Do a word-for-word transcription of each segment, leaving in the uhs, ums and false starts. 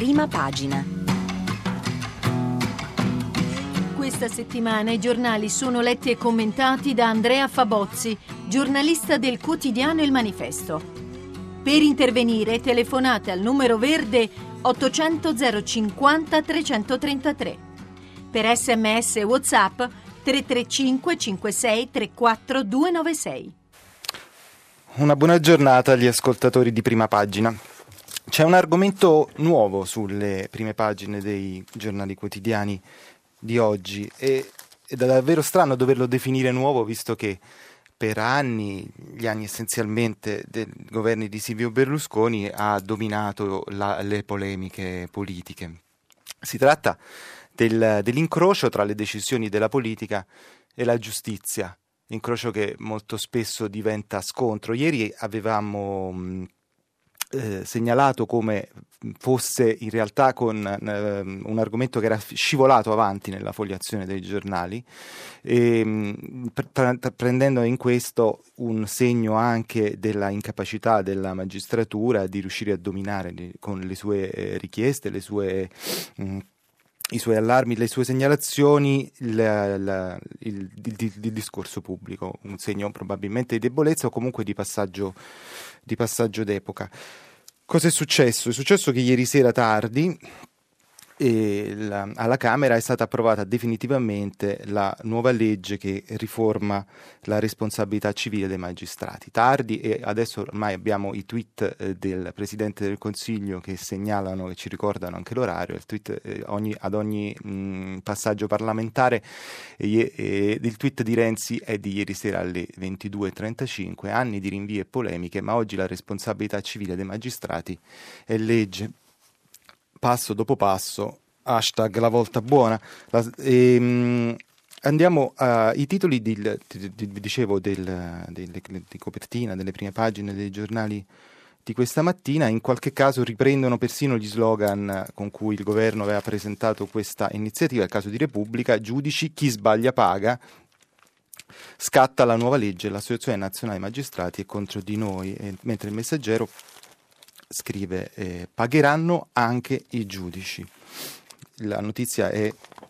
Prima pagina. Questa settimana i giornali sono letti e commentati da Andrea Fabozzi, giornalista del quotidiano Il Manifesto. Per intervenire telefonate al numero verde ottocento zero cinquanta trecentotrentatré. Per sms e WhatsApp tre tre cinque cinque sei tre quattro due nove sei. Una buona giornata agli ascoltatori di Prima Pagina. C'è un argomento nuovo sulle prime pagine dei giornali quotidiani di oggi e è davvero strano doverlo definire nuovo, visto che per anni, gli anni essenzialmente dei governi di Silvio Berlusconi, ha dominato la, le polemiche politiche. Si tratta del, dell'incrocio tra le decisioni della politica e la giustizia, incrocio che molto spesso diventa scontro. Ieri avevamo mh, eh, segnalato come fosse in realtà con eh, un argomento che era scivolato avanti nella fogliazione dei giornali, e, pre- prendendo in questo un segno anche della incapacità della magistratura di riuscire a dominare le, con le sue eh, richieste, le sue mh, i suoi allarmi, le sue segnalazioni, la, la, il, il, il, il discorso pubblico, un segno probabilmente di debolezza o comunque di passaggio, di passaggio d'epoca. Cosa è successo? È successo che ieri sera tardi e la, alla Camera è stata approvata definitivamente la nuova legge che riforma la responsabilità civile dei magistrati. Tardi, e adesso ormai abbiamo i tweet eh, del Presidente del Consiglio che segnalano e ci ricordano anche l'orario. Il tweet, eh, ogni, ad ogni mh, passaggio parlamentare e, e, il tweet di Renzi è di ieri sera alle ventidue e trentacinque. Anni di rinvii e polemiche, ma oggi la responsabilità civile dei magistrati è legge. Passo dopo passo, hashtag la volta buona. La, ehm, andiamo ai titoli di, di, di, dicevo del, delle, di copertina, delle prime pagine dei giornali di questa mattina. In qualche caso riprendono persino gli slogan con cui il governo aveva presentato questa iniziativa. Il caso di Repubblica: giudici, chi sbaglia paga. Scatta la nuova legge, l'Associazione Nazionale Magistrati è contro di noi. E, mentre il Messaggero scrive eh, pagheranno anche i giudici. La notizia è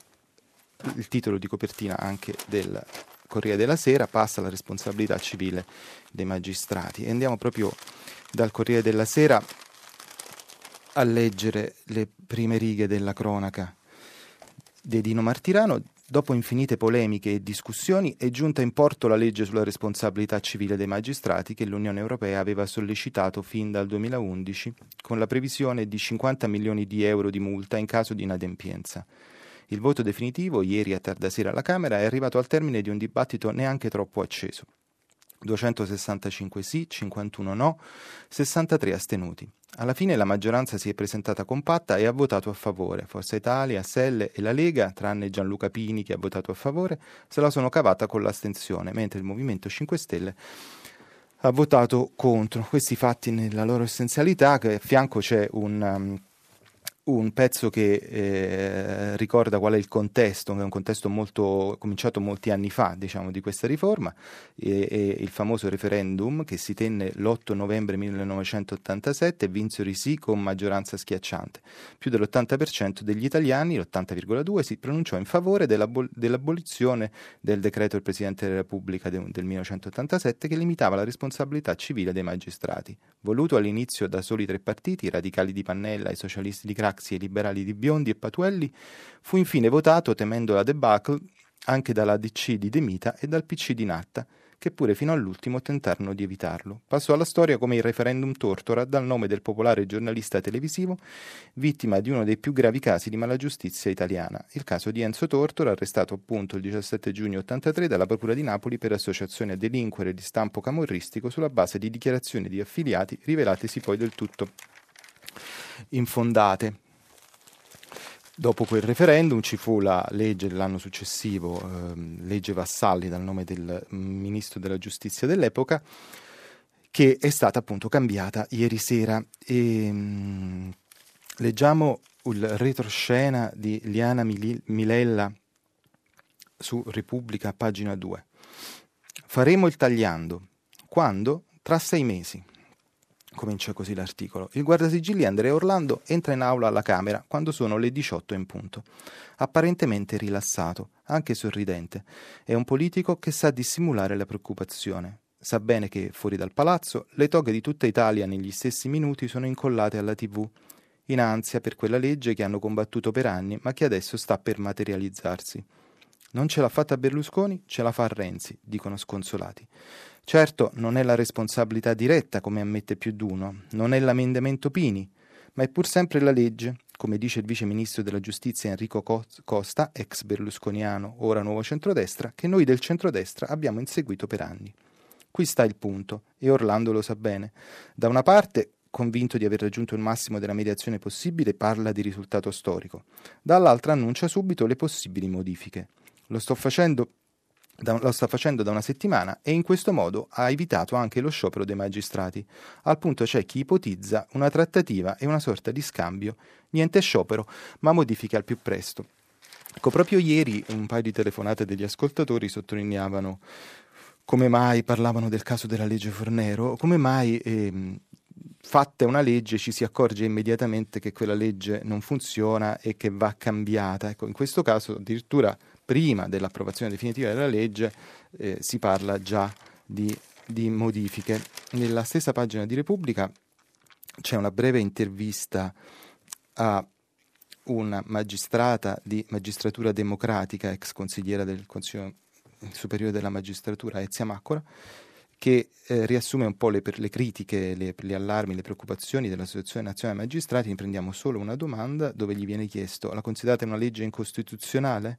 il titolo di copertina anche del Corriere della Sera: passa la responsabilità civile dei magistrati. E andiamo proprio dal Corriere della Sera a leggere le prime righe della cronaca di Dino Martirano. Dopo infinite polemiche e discussioni è giunta in porto la legge sulla responsabilità civile dei magistrati che l'Unione Europea aveva sollecitato fin dal duemilaundici, con la previsione di cinquanta milioni di euro di multa in caso di inadempienza. Il voto definitivo, ieri a tarda sera alla Camera, è arrivato al termine di un dibattito neanche troppo acceso. duecentosessantacinque sì, cinquantuno no, sessantatré astenuti. Alla fine la maggioranza si è presentata compatta e ha votato a favore. Forza Italia, S L e la Lega, tranne Gianluca Pini che ha votato a favore, se la sono cavata con l'astensione, mentre il Movimento cinque Stelle ha votato contro. Questi fatti nella loro essenzialità, che a fianco c'è un... Um, un pezzo che eh, ricorda qual è il contesto, che è un contesto molto cominciato molti anni fa, diciamo, di questa riforma, e, e il famoso referendum che si tenne l'otto novembre millenovecentottantasette e vinsero i sì con maggioranza schiacciante. Più dell'ottanta per cento degli italiani, l'ottanta virgola due, si pronunciò in favore dell'abol- dell'abolizione del decreto del Presidente della Repubblica de- del millenovecentottantasette che limitava la responsabilità civile dei magistrati. Voluto all'inizio da soli tre partiti, i radicali di Pannella, i socialisti di Craxi e i liberali di Biondi e Patuelli, fu infine votato, temendo la debacle, anche dalla D C di De Mita e dal P C di Natta, che pure fino all'ultimo tentarono di evitarlo. Passò alla storia come il referendum Tortora, dal nome del popolare giornalista televisivo, vittima di uno dei più gravi casi di malagiustizia italiana, il caso di Enzo Tortora, arrestato appunto il diciassette giugno ottantatré dalla Procura di Napoli per associazione a delinquere di stampo camorristico sulla base di dichiarazioni di affiliati rivelatesi poi del tutto infondate. Dopo quel referendum ci fu la legge dell'anno successivo, ehm, legge Vassalli, dal nome del ministro della giustizia dell'epoca, che è stata appunto cambiata ieri sera. E, mh, leggiamo il retroscena di Liana Mili- Milella su Repubblica, pagina due. Faremo il tagliando. Quando? Tra sei mesi. Comincia così l'articolo. Il guardasigilli Andrea Orlando entra in aula alla Camera quando sono le diciotto in punto. Apparentemente rilassato, anche sorridente. È un politico che sa dissimulare la preoccupazione. Sa bene che, fuori dal palazzo, le toghe di tutta Italia negli stessi minuti sono incollate alla tivù, in ansia per quella legge che hanno combattuto per anni, ma che adesso sta per materializzarsi. Non ce l'ha fatta Berlusconi, ce la fa Renzi, dicono sconsolati. Certo, non è la responsabilità diretta, come ammette più d'uno, non è l'emendamento Pini, ma è pur sempre la legge, come dice il vice ministro della giustizia Enrico Costa, ex berlusconiano, ora nuovo centrodestra, che noi del centrodestra abbiamo inseguito per anni. Qui sta il punto, e Orlando lo sa bene. Da una parte, convinto di aver raggiunto il massimo della mediazione possibile, parla di risultato storico. Dall'altra annuncia subito le possibili modifiche. Lo sto facendo Da, lo sta facendo da una settimana e in questo modo ha evitato anche lo sciopero dei magistrati. Al punto c'è chi ipotizza una trattativa e una sorta di scambio, niente sciopero, ma modifiche al più presto. Ecco, proprio ieri un paio di telefonate degli ascoltatori sottolineavano come mai parlavano del caso della legge Fornero, come mai ehm, fatta una legge ci si accorge immediatamente che quella legge non funziona e che va cambiata. Ecco, in questo caso addirittura prima dell'approvazione definitiva della legge eh, si parla già di, di modifiche. Nella stessa pagina di Repubblica c'è una breve intervista a una magistrata di magistratura democratica, ex consigliera del Consiglio Superiore della Magistratura, Ezia Maccola, che eh, riassume un po' le, le critiche, le, gli allarmi, le preoccupazioni dell'Associazione Nazionale Magistrati. Ne prendiamo solo una domanda dove gli viene chiesto: la considerate una legge incostituzionale?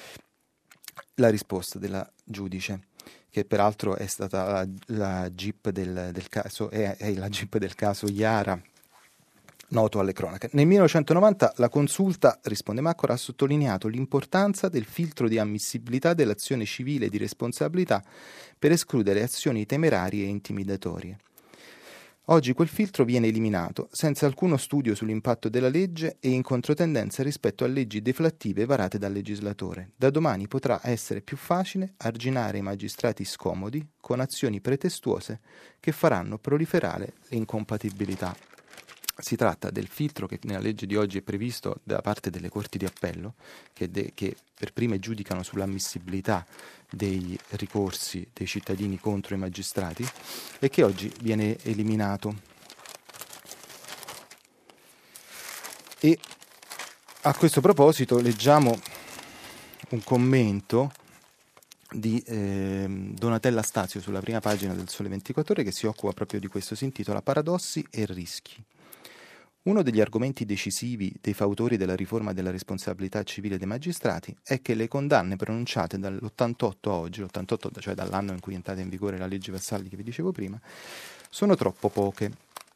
La risposta della giudice, che peraltro è stata la, la G I P del, del caso, è, è la G I P del caso Iara, noto alle cronache. Nel millenovecentonovanta la consulta, risponde Maccola, ha sottolineato l'importanza del filtro di ammissibilità dell'azione civile di responsabilità per escludere azioni temerarie e intimidatorie. Oggi quel filtro viene eliminato, senza alcuno studio sull'impatto della legge e in controtendenza rispetto a leggi deflattive varate dal legislatore. Da domani potrà essere più facile arginare i magistrati scomodi con azioni pretestuose che faranno proliferare le incompatibilità. Si tratta del filtro che nella legge di oggi è previsto da parte delle corti di appello, che, de- che per prime giudicano sull'ammissibilità dei ricorsi dei cittadini contro i magistrati e che oggi viene eliminato. E a questo proposito leggiamo un commento di eh, Donatella Stazio sulla prima pagina del Sole ventiquattro Ore, che si occupa proprio di questo. Si intitola Paradossi e rischi. Uno degli argomenti decisivi dei fautori della riforma della responsabilità civile dei magistrati è che le condanne pronunciate dall'ottantotto a oggi, l'ottantotto cioè dall'anno in cui è entrata in vigore la legge Vassalli che vi dicevo prima, sono troppo poche.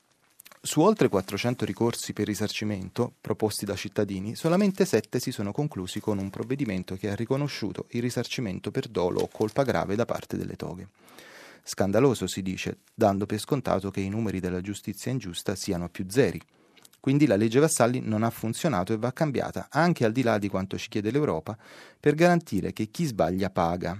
Su oltre quattrocento ricorsi per risarcimento proposti da cittadini, solamente sette si sono conclusi con un provvedimento che ha riconosciuto il risarcimento per dolo o colpa grave da parte delle toghe. Scandaloso, si dice, dando per scontato che i numeri della giustizia ingiusta siano più zeri. Quindi la legge Vassalli non ha funzionato e va cambiata, anche al di là di quanto ci chiede l'Europa, per garantire che chi sbaglia paga.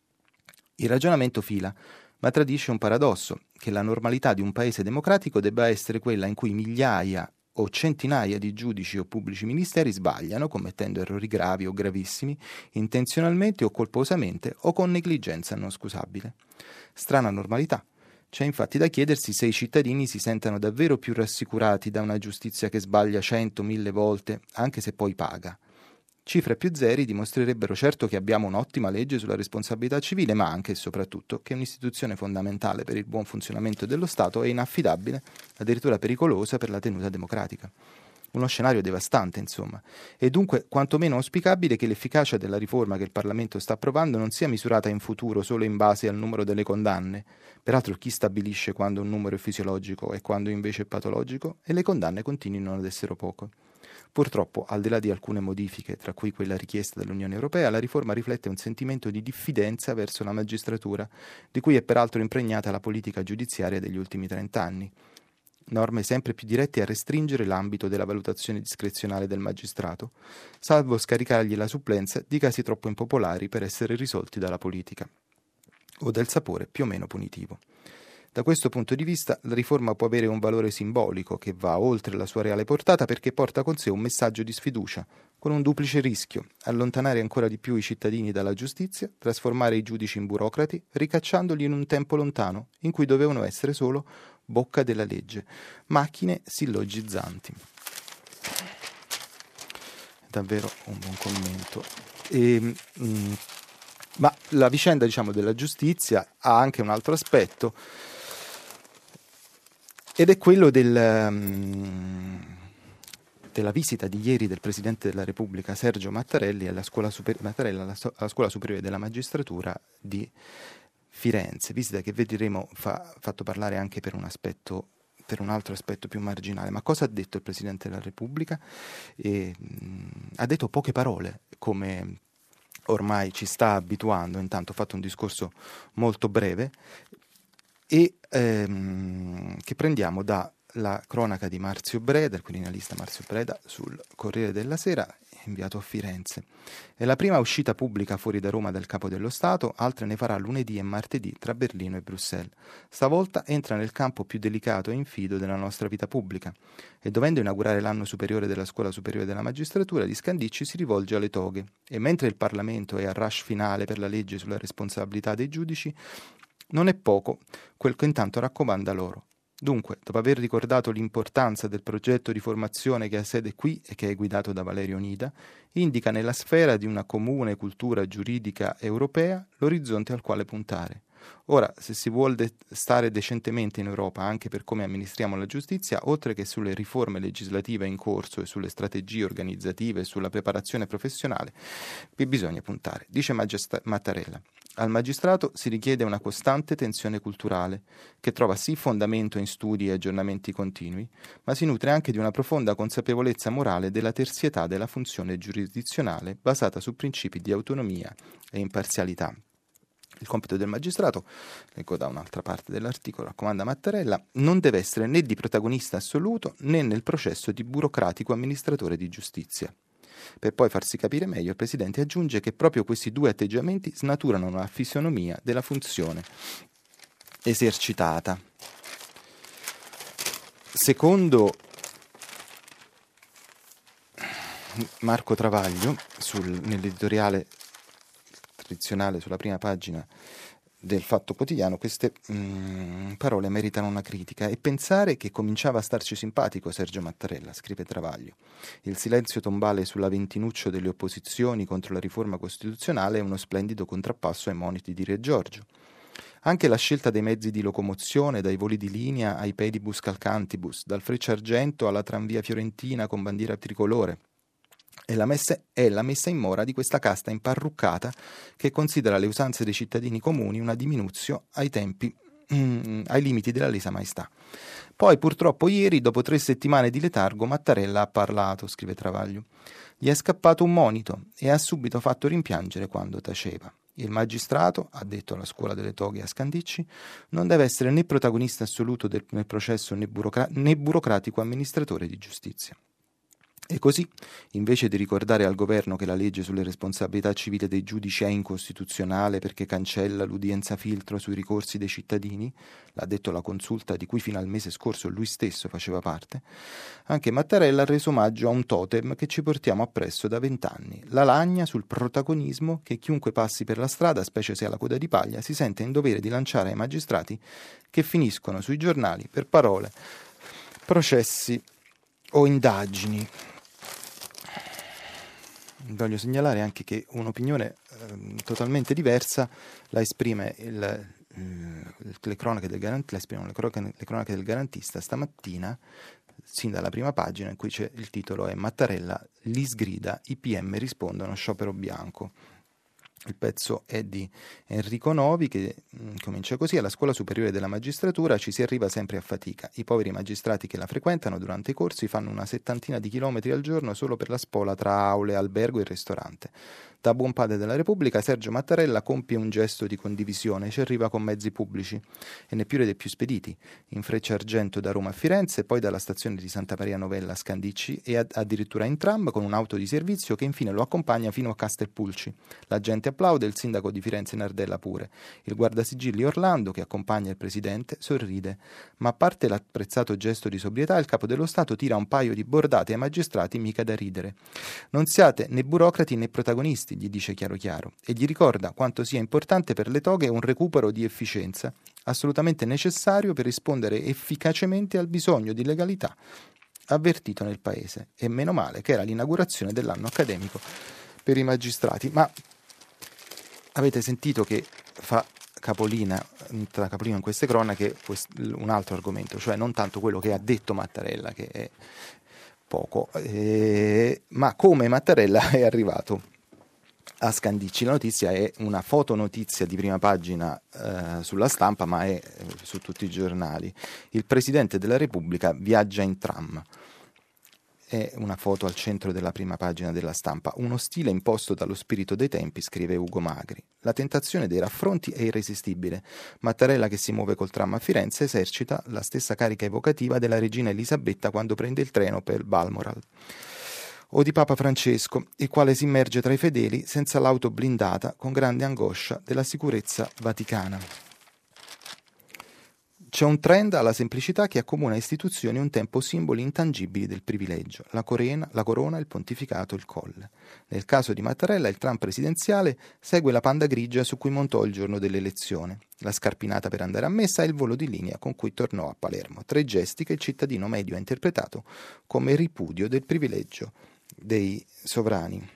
Il ragionamento fila, ma tradisce un paradosso, che la normalità di un paese democratico debba essere quella in cui migliaia o centinaia di giudici o pubblici ministeri sbagliano, commettendo errori gravi o gravissimi, intenzionalmente o colposamente o con negligenza non scusabile. Strana normalità. C'è infatti da chiedersi se i cittadini si sentano davvero più rassicurati da una giustizia che sbaglia cento, mille volte, anche se poi paga. Cifre più zeri dimostrerebbero certo che abbiamo un'ottima legge sulla responsabilità civile, ma anche e soprattutto che un'istituzione fondamentale per il buon funzionamento dello Stato è inaffidabile, addirittura pericolosa per la tenuta democratica. Uno scenario devastante, insomma, e dunque quantomeno auspicabile che l'efficacia della riforma che il Parlamento sta approvando non sia misurata in futuro solo in base al numero delle condanne. Peraltro chi stabilisce quando un numero è fisiologico e quando invece è patologico? E le condanne continuino ad essere poco. Purtroppo, al di là di alcune modifiche, tra cui quella richiesta dall'Unione Europea, la riforma riflette un sentimento di diffidenza verso la magistratura, di cui è peraltro impregnata la politica giudiziaria degli ultimi trent'anni. Norme sempre più dirette a restringere l'ambito della valutazione discrezionale del magistrato, salvo scaricargli la supplenza di casi troppo impopolari per essere risolti dalla politica, o del sapore più o meno punitivo. Da questo punto di vista la riforma può avere un valore simbolico che va oltre la sua reale portata perché porta con sé un messaggio di sfiducia, con un duplice rischio: allontanare ancora di più i cittadini dalla giustizia, trasformare i giudici in burocrati, ricacciandoli in un tempo lontano in cui dovevano essere solo bocca della legge, macchine sillogizzanti. Davvero un buon commento. E, mh, ma la vicenda, diciamo, della giustizia ha anche un altro aspetto, ed è quello del, um, della visita di ieri del Presidente della Repubblica Sergio Mattarelli alla Scuola, Super- Mattarella alla, so- alla Scuola Superiore della Magistratura di Firenze, visita che vedremo fa, fatto parlare anche per un aspetto per un altro aspetto più marginale. Ma cosa ha detto il Presidente della Repubblica? E, mh, ha detto poche parole, come ormai ci sta abituando. Intanto ha fatto un discorso molto breve e ehm, che prendiamo dalla cronaca di Marzio Breda, il quirinalista Marzio Breda, sul Corriere della Sera, inviato a Firenze. È la prima uscita pubblica fuori da Roma del Capo dello Stato, altre ne farà lunedì e martedì tra Berlino e Bruxelles. Stavolta entra nel campo più delicato e infido della nostra vita pubblica e, dovendo inaugurare l'anno superiore della Scuola Superiore della Magistratura di Scandicci, si rivolge alle toghe. E mentre il Parlamento è al rush finale per la legge sulla responsabilità dei giudici, non è poco quel che intanto raccomanda loro. Dunque, dopo aver ricordato l'importanza del progetto di formazione che ha sede qui e che è guidato da Valerio Nida, indica nella sfera di una comune cultura giuridica europea l'orizzonte al quale puntare. Ora, se si vuol de- stare decentemente in Europa anche per come amministriamo la giustizia, oltre che sulle riforme legislative in corso e sulle strategie organizzative e sulla preparazione professionale, vi bisogna puntare, dice Magista- Mattarella. Al magistrato si richiede una costante tensione culturale, che trova sì fondamento in studi e aggiornamenti continui, ma si nutre anche di una profonda consapevolezza morale della terzietà della funzione giurisdizionale basata su principi di autonomia e imparzialità. Il compito del magistrato, leggo da un'altra parte dell'articolo, raccomanda Mattarella, non deve essere né di protagonista assoluto né nel processo di burocratico amministratore di giustizia. Per poi farsi capire meglio, il Presidente aggiunge che proprio questi due atteggiamenti snaturano la fisionomia della funzione esercitata. Secondo Marco Travaglio, sul, nell'editoriale tradizionale sulla prima pagina del Fatto Quotidiano, queste mh, parole meritano una critica. E pensare che cominciava a starci simpatico Sergio Mattarella, scrive Travaglio. Il silenzio tombale sull'avventinuccio delle opposizioni contro la riforma costituzionale è uno splendido contrappasso ai moniti di Re Giorgio. Anche la scelta dei mezzi di locomozione, dai voli di linea ai pedibus calcantibus, dal Frecciargento alla tranvia fiorentina con bandiera tricolore, è la, messa, è la messa in mora di questa casta imparruccata che considera le usanze dei cittadini comuni una diminuzio ai tempi, mm, ai limiti della lesa maestà. Poi purtroppo ieri, dopo tre settimane di letargo, Mattarella ha parlato, scrive Travaglio. Gli è scappato un monito e ha subito fatto rimpiangere quando taceva. Il magistrato, ha detto alla Scuola delle Toghe a Scandicci, non deve essere né protagonista assoluto del, nel processo né, burocra- né burocratico amministratore di giustizia. E così, invece di ricordare al governo che la legge sulle responsabilità civili dei giudici è incostituzionale perché cancella l'udienza filtro sui ricorsi dei cittadini, l'ha detto la consulta di cui fino al mese scorso lui stesso faceva parte, anche Mattarella ha reso omaggio a un totem che ci portiamo appresso da vent'anni, la lagna sul protagonismo che chiunque passi per la strada, specie se ha la coda di paglia, si sente in dovere di lanciare ai magistrati che finiscono sui giornali per parole, processi o indagini. Voglio segnalare anche che un'opinione eh, totalmente diversa la esprime il, eh, le cronache del garantista, la esprimono le cronache, le cronache del Garantista stamattina, sin dalla prima pagina, in cui c'è il titolo è Mattarella li sgrida, i P M rispondono sciopero bianco. Il pezzo è di Enrico Novi che mh, comincia così: alla Scuola Superiore della Magistratura ci si arriva sempre a fatica. I poveri magistrati che la frequentano durante i corsi fanno una settantina di chilometri al giorno solo per la spola tra aule, albergo e ristorante. Da buon padre della Repubblica, Sergio Mattarella compie un gesto di condivisione, ci arriva con mezzi pubblici, e neppure dei più spediti, in Frecciargento da Roma a Firenze, poi dalla stazione di Santa Maria Novella a Scandicci e ad- addirittura in tram con un'auto di servizio che infine lo accompagna fino a Castelpulci. La gente applaude, il sindaco di Firenze Nardella pure. Il guardasigilli Orlando, che accompagna il presidente, sorride. Ma a parte l'apprezzato gesto di sobrietà, il capo dello Stato tira un paio di bordate ai magistrati mica da ridere. Non siate né burocrati né protagonisti, gli dice chiaro chiaro, e gli ricorda quanto sia importante per le toghe un recupero di efficienza, assolutamente necessario per rispondere efficacemente al bisogno di legalità avvertito nel paese. E meno male che era l'inaugurazione dell'anno accademico per i magistrati. Ma avete sentito che fa capolina, tra capolino in queste cronache, un altro argomento, cioè non tanto quello che ha detto Mattarella, che è poco, eh, ma come Mattarella è arrivato a Scandicci. La notizia è una fotonotizia di prima pagina eh, sulla Stampa, ma è eh, su tutti i giornali. Il Presidente della Repubblica viaggia in tram. È una foto al centro della prima pagina della Stampa. Uno stile imposto dallo spirito dei tempi, scrive Ugo Magri. La tentazione dei raffronti è irresistibile. Mattarella, che si muove col tram a Firenze, esercita la stessa carica evocativa della regina Elisabetta quando prende il treno per Balmoral, o di Papa Francesco, il quale si immerge tra i fedeli senza l'auto blindata, con grande angoscia della sicurezza vaticana. C'è un trend alla semplicità che accomuna istituzioni un tempo simboli intangibili del privilegio, la corona, la corona, il pontificato, il colle. Nel caso di Mattarella il tram presidenziale segue la panda grigia su cui montò il giorno dell'elezione, la scarpinata per andare a messa e il volo di linea con cui tornò a Palermo, tre gesti che il cittadino medio ha interpretato come ripudio del privilegio dei sovrani.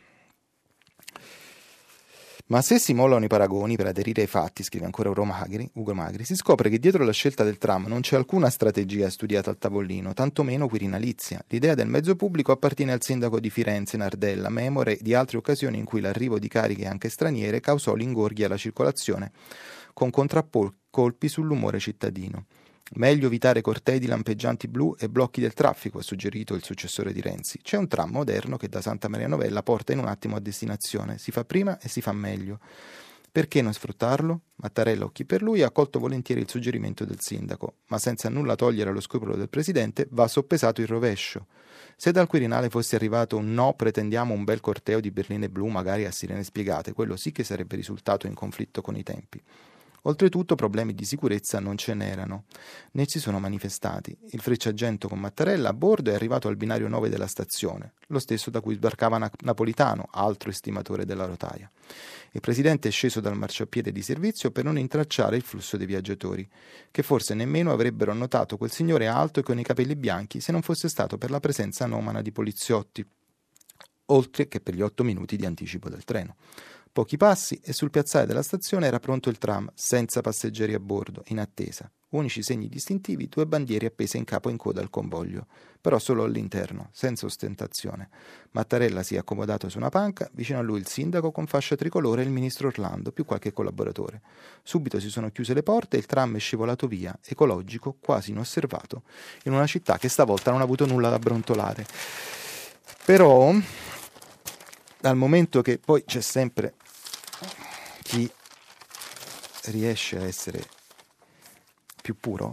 Ma se si mollano i paragoni per aderire ai fatti, scrive ancora Ugo Magri, Ugo Magri, si scopre che dietro la scelta del tram non c'è alcuna strategia studiata al tavolino, tantomeno quirinalizia. L'idea del mezzo pubblico appartiene al sindaco di Firenze, Nardella, memore di altre occasioni in cui l'arrivo di cariche anche straniere causò l'ingorghi alla circolazione, con contraccolpi sull'umore cittadino. Meglio evitare cortei di lampeggianti blu e blocchi del traffico, ha suggerito il successore di Renzi. C'è un tram moderno che da Santa Maria Novella porta in un attimo a destinazione. Si fa prima e si fa meglio. Perché non sfruttarlo? Mattarella, occhi per lui, ha accolto volentieri il suggerimento del sindaco, ma senza nulla togliere allo scrupolo del presidente va soppesato il rovescio. Se dal Quirinale fosse arrivato un no, pretendiamo un bel corteo di berline blu, magari a sirene spiegate, quello sì che sarebbe risultato in conflitto con i tempi. Oltretutto problemi di sicurezza non ce n'erano, né si sono manifestati. Il Frecciargento con Mattarella a bordo è arrivato al binario nove della stazione, lo stesso da cui sbarcava Napolitano, altro estimatore della rotaia. Il presidente è sceso dal marciapiede di servizio per non intralciare il flusso dei viaggiatori, che forse nemmeno avrebbero notato quel signore alto e con i capelli bianchi se non fosse stato per la presenza anomala di poliziotti, oltre che per gli otto minuti di anticipo del treno. Pochi passi e sul piazzale della stazione era pronto il tram, senza passeggeri a bordo, in attesa. Unici segni distintivi, due bandiere appese in capo in coda al convoglio, però solo all'interno, senza ostentazione. Mattarella si è accomodato su una panca, vicino a lui il sindaco con fascia tricolore e il ministro Orlando, più qualche collaboratore. Subito si sono chiuse le porte e il tram è scivolato via, ecologico, quasi inosservato, in una città che stavolta non ha avuto nulla da brontolare. Però, dal momento che poi c'è sempre chi riesce a essere più puro,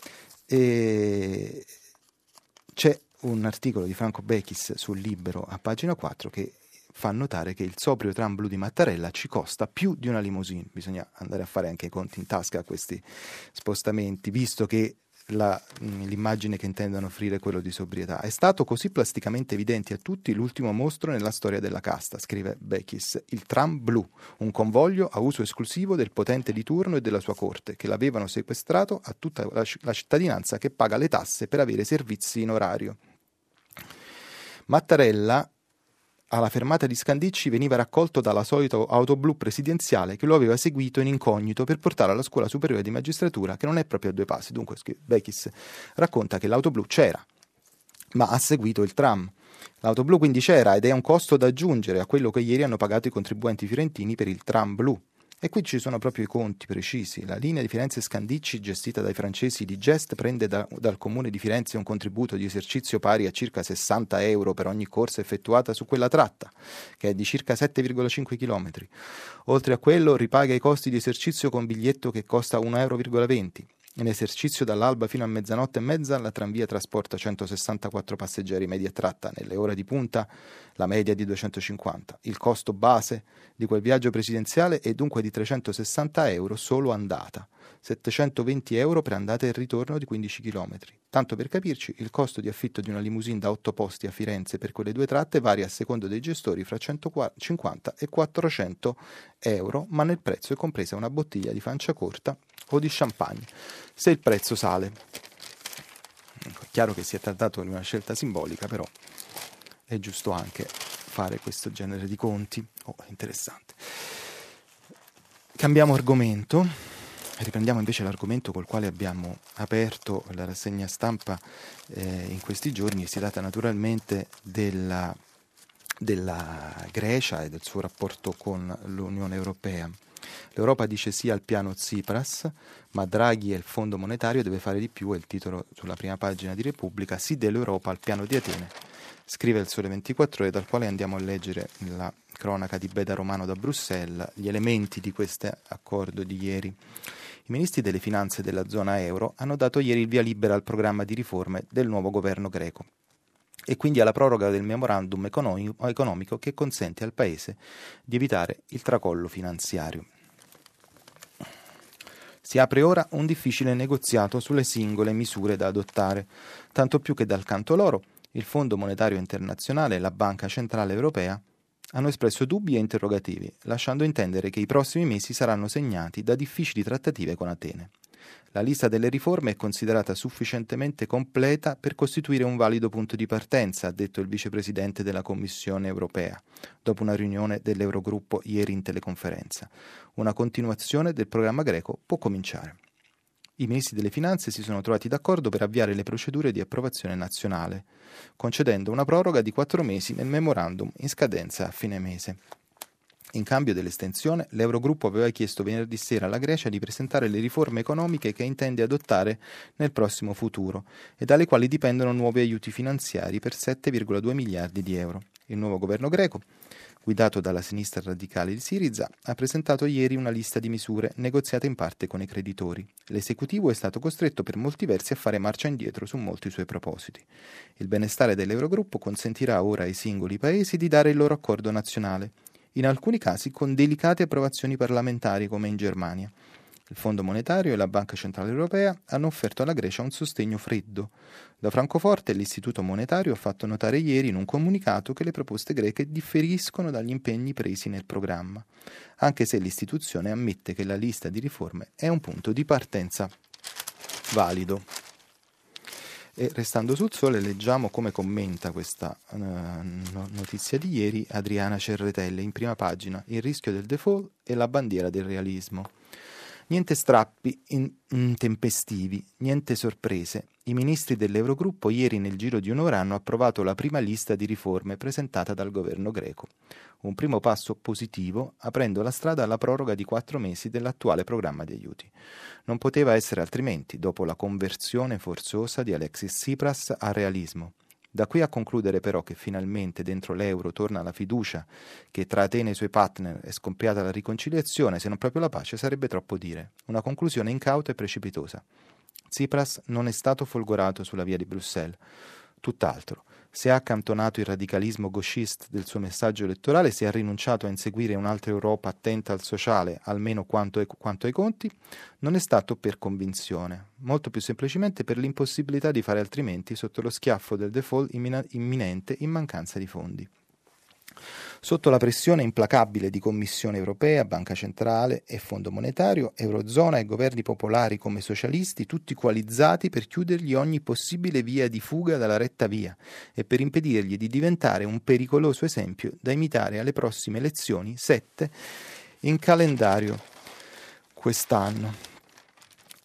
e c'è un articolo di Franco Bechis sul Libero a pagina quattro che fa notare che il sobrio tram blu di Mattarella ci costa più di una limousine. Bisogna andare a fare anche i conti in tasca a questi spostamenti, visto che La, l'immagine che intendono offrire è quello di sobrietà. È stato così plasticamente evidente a tutti l'ultimo mostro nella storia della casta, scrive Bechis, il tram blu, un convoglio a uso esclusivo del potente di turno e della sua corte, che l'avevano sequestrato a tutta la, la cittadinanza che paga le tasse per avere servizi in orario. Mattarella alla fermata di Scandicci veniva raccolto dalla solita auto blu presidenziale che lo aveva seguito in incognito per portare alla scuola superiore di magistratura, che non è proprio a due passi. Dunque Bechis racconta che l'auto blu c'era, ma ha seguito il tram. L'auto blu quindi c'era ed è un costo da aggiungere a quello che ieri hanno pagato i contribuenti fiorentini per il tram blu. E qui ci sono proprio i conti precisi. La linea di Firenze-Scandicci, gestita dai francesi di Gest, prende da, dal comune di Firenze un contributo di esercizio pari a circa sessanta euro per ogni corsa effettuata su quella tratta, che è di circa sette virgola cinque chilometri. Oltre a quello ripaga i costi di esercizio con biglietto che costa uno virgola venti euro. In esercizio dall'alba fino a mezzanotte e mezza la tranvia trasporta centosessantaquattro passeggeri media tratta, nelle ore di punta la media è di duecentocinquanta. Il costo base di quel viaggio presidenziale è dunque di trecentosessanta euro solo andata, settecentoventi euro per andata e ritorno di quindici chilometri. Tanto per capirci, il costo di affitto di una limousine da otto posti a Firenze per quelle due tratte varia a secondo dei gestori fra centocinquanta e quattrocento euro, ma nel prezzo è compresa una bottiglia di Franciacorta o di champagne. Se il prezzo sale, è chiaro che si è trattato di una scelta simbolica, però è giusto anche fare questo genere di conti. Oh, interessante. Cambiamo argomento, riprendiamo invece l'argomento col quale abbiamo aperto la rassegna stampa eh, in questi giorni, e si tratta naturalmente della, della Grecia e del suo rapporto con l'Unione Europea. L'Europa dice sì al piano Tsipras, ma Draghi e il Fondo Monetario deve fare di più, è il titolo sulla prima pagina di Repubblica. Sì dell'Europa al piano di Atene, scrive il Sole ventiquattro Ore, dal quale andiamo a leggere la cronaca di Beda Romano da Bruxelles, gli elementi di questo accordo di ieri. I ministri delle finanze della zona euro hanno dato ieri il via libera al programma di riforme del nuovo governo greco e quindi alla proroga del memorandum economico che consente al Paese di evitare il tracollo finanziario. Si apre ora un difficile negoziato sulle singole misure da adottare, tanto più che dal canto loro il Fondo Monetario Internazionale e la Banca Centrale Europea hanno espresso dubbi e interrogativi, lasciando intendere che i prossimi mesi saranno segnati da difficili trattative con Atene. La lista delle riforme è considerata sufficientemente completa per costituire un valido punto di partenza, ha detto il vicepresidente della Commissione europea, dopo una riunione dell'Eurogruppo ieri in teleconferenza. Una continuazione del programma greco può cominciare. I ministri delle finanze si sono trovati d'accordo per avviare le procedure di approvazione nazionale, concedendo una proroga di quattro mesi nel memorandum in scadenza a fine mese. In cambio dell'estensione, l'Eurogruppo aveva chiesto venerdì sera alla Grecia di presentare le riforme economiche che intende adottare nel prossimo futuro e dalle quali dipendono nuovi aiuti finanziari per sette virgola due miliardi di euro. Il nuovo governo greco, guidato dalla sinistra radicale di Syriza, ha presentato ieri una lista di misure negoziate in parte con i creditori. L'esecutivo è stato costretto per molti versi a fare marcia indietro su molti suoi propositi. Il benestare dell'Eurogruppo consentirà ora ai singoli paesi di dare il loro accordo nazionale, in alcuni casi con delicate approvazioni parlamentari come in Germania. Il Fondo Monetario e la Banca Centrale Europea hanno offerto alla Grecia un sostegno freddo. Da Francoforte l'Istituto Monetario ha fatto notare ieri in un comunicato che le proposte greche differiscono dagli impegni presi nel programma, anche se l'istituzione ammette che la lista di riforme è un punto di partenza valido. E restando sul Sole leggiamo come commenta questa uh, notizia di ieri Adriana Cerretelle in prima pagina: il rischio del default e la bandiera del realismo. Niente strappi intempestivi, niente sorprese. I ministri dell'Eurogruppo ieri nel giro di un'ora hanno approvato la prima lista di riforme presentata dal governo greco. Un primo passo positivo, aprendo la strada alla proroga di quattro mesi dell'attuale programma di aiuti. Non poteva essere altrimenti, dopo la conversione forzosa di Alexis Tsipras al realismo. Da qui a concludere però che finalmente dentro l'euro torna la fiducia, che tra Atene e i suoi partner è scoppiata la riconciliazione, se non proprio la pace, sarebbe troppo dire. Una conclusione incauta e precipitosa. Tsipras non è stato folgorato sulla via di Bruxelles. Tutt'altro. Se ha accantonato il radicalismo gauchiste del suo messaggio elettorale, se ha rinunciato a inseguire un'altra Europa attenta al sociale, almeno quanto, è, quanto ai conti, non è stato per convinzione, molto più semplicemente per l'impossibilità di fare altrimenti sotto lo schiaffo del default imminente in mancanza di fondi. Sotto la pressione implacabile di Commissione Europea, Banca Centrale e Fondo Monetario, Eurozona e governi popolari come socialisti, tutti coalizzati per chiudergli ogni possibile via di fuga dalla retta via e per impedirgli di diventare un pericoloso esempio da imitare alle prossime elezioni, sette in calendario quest'anno.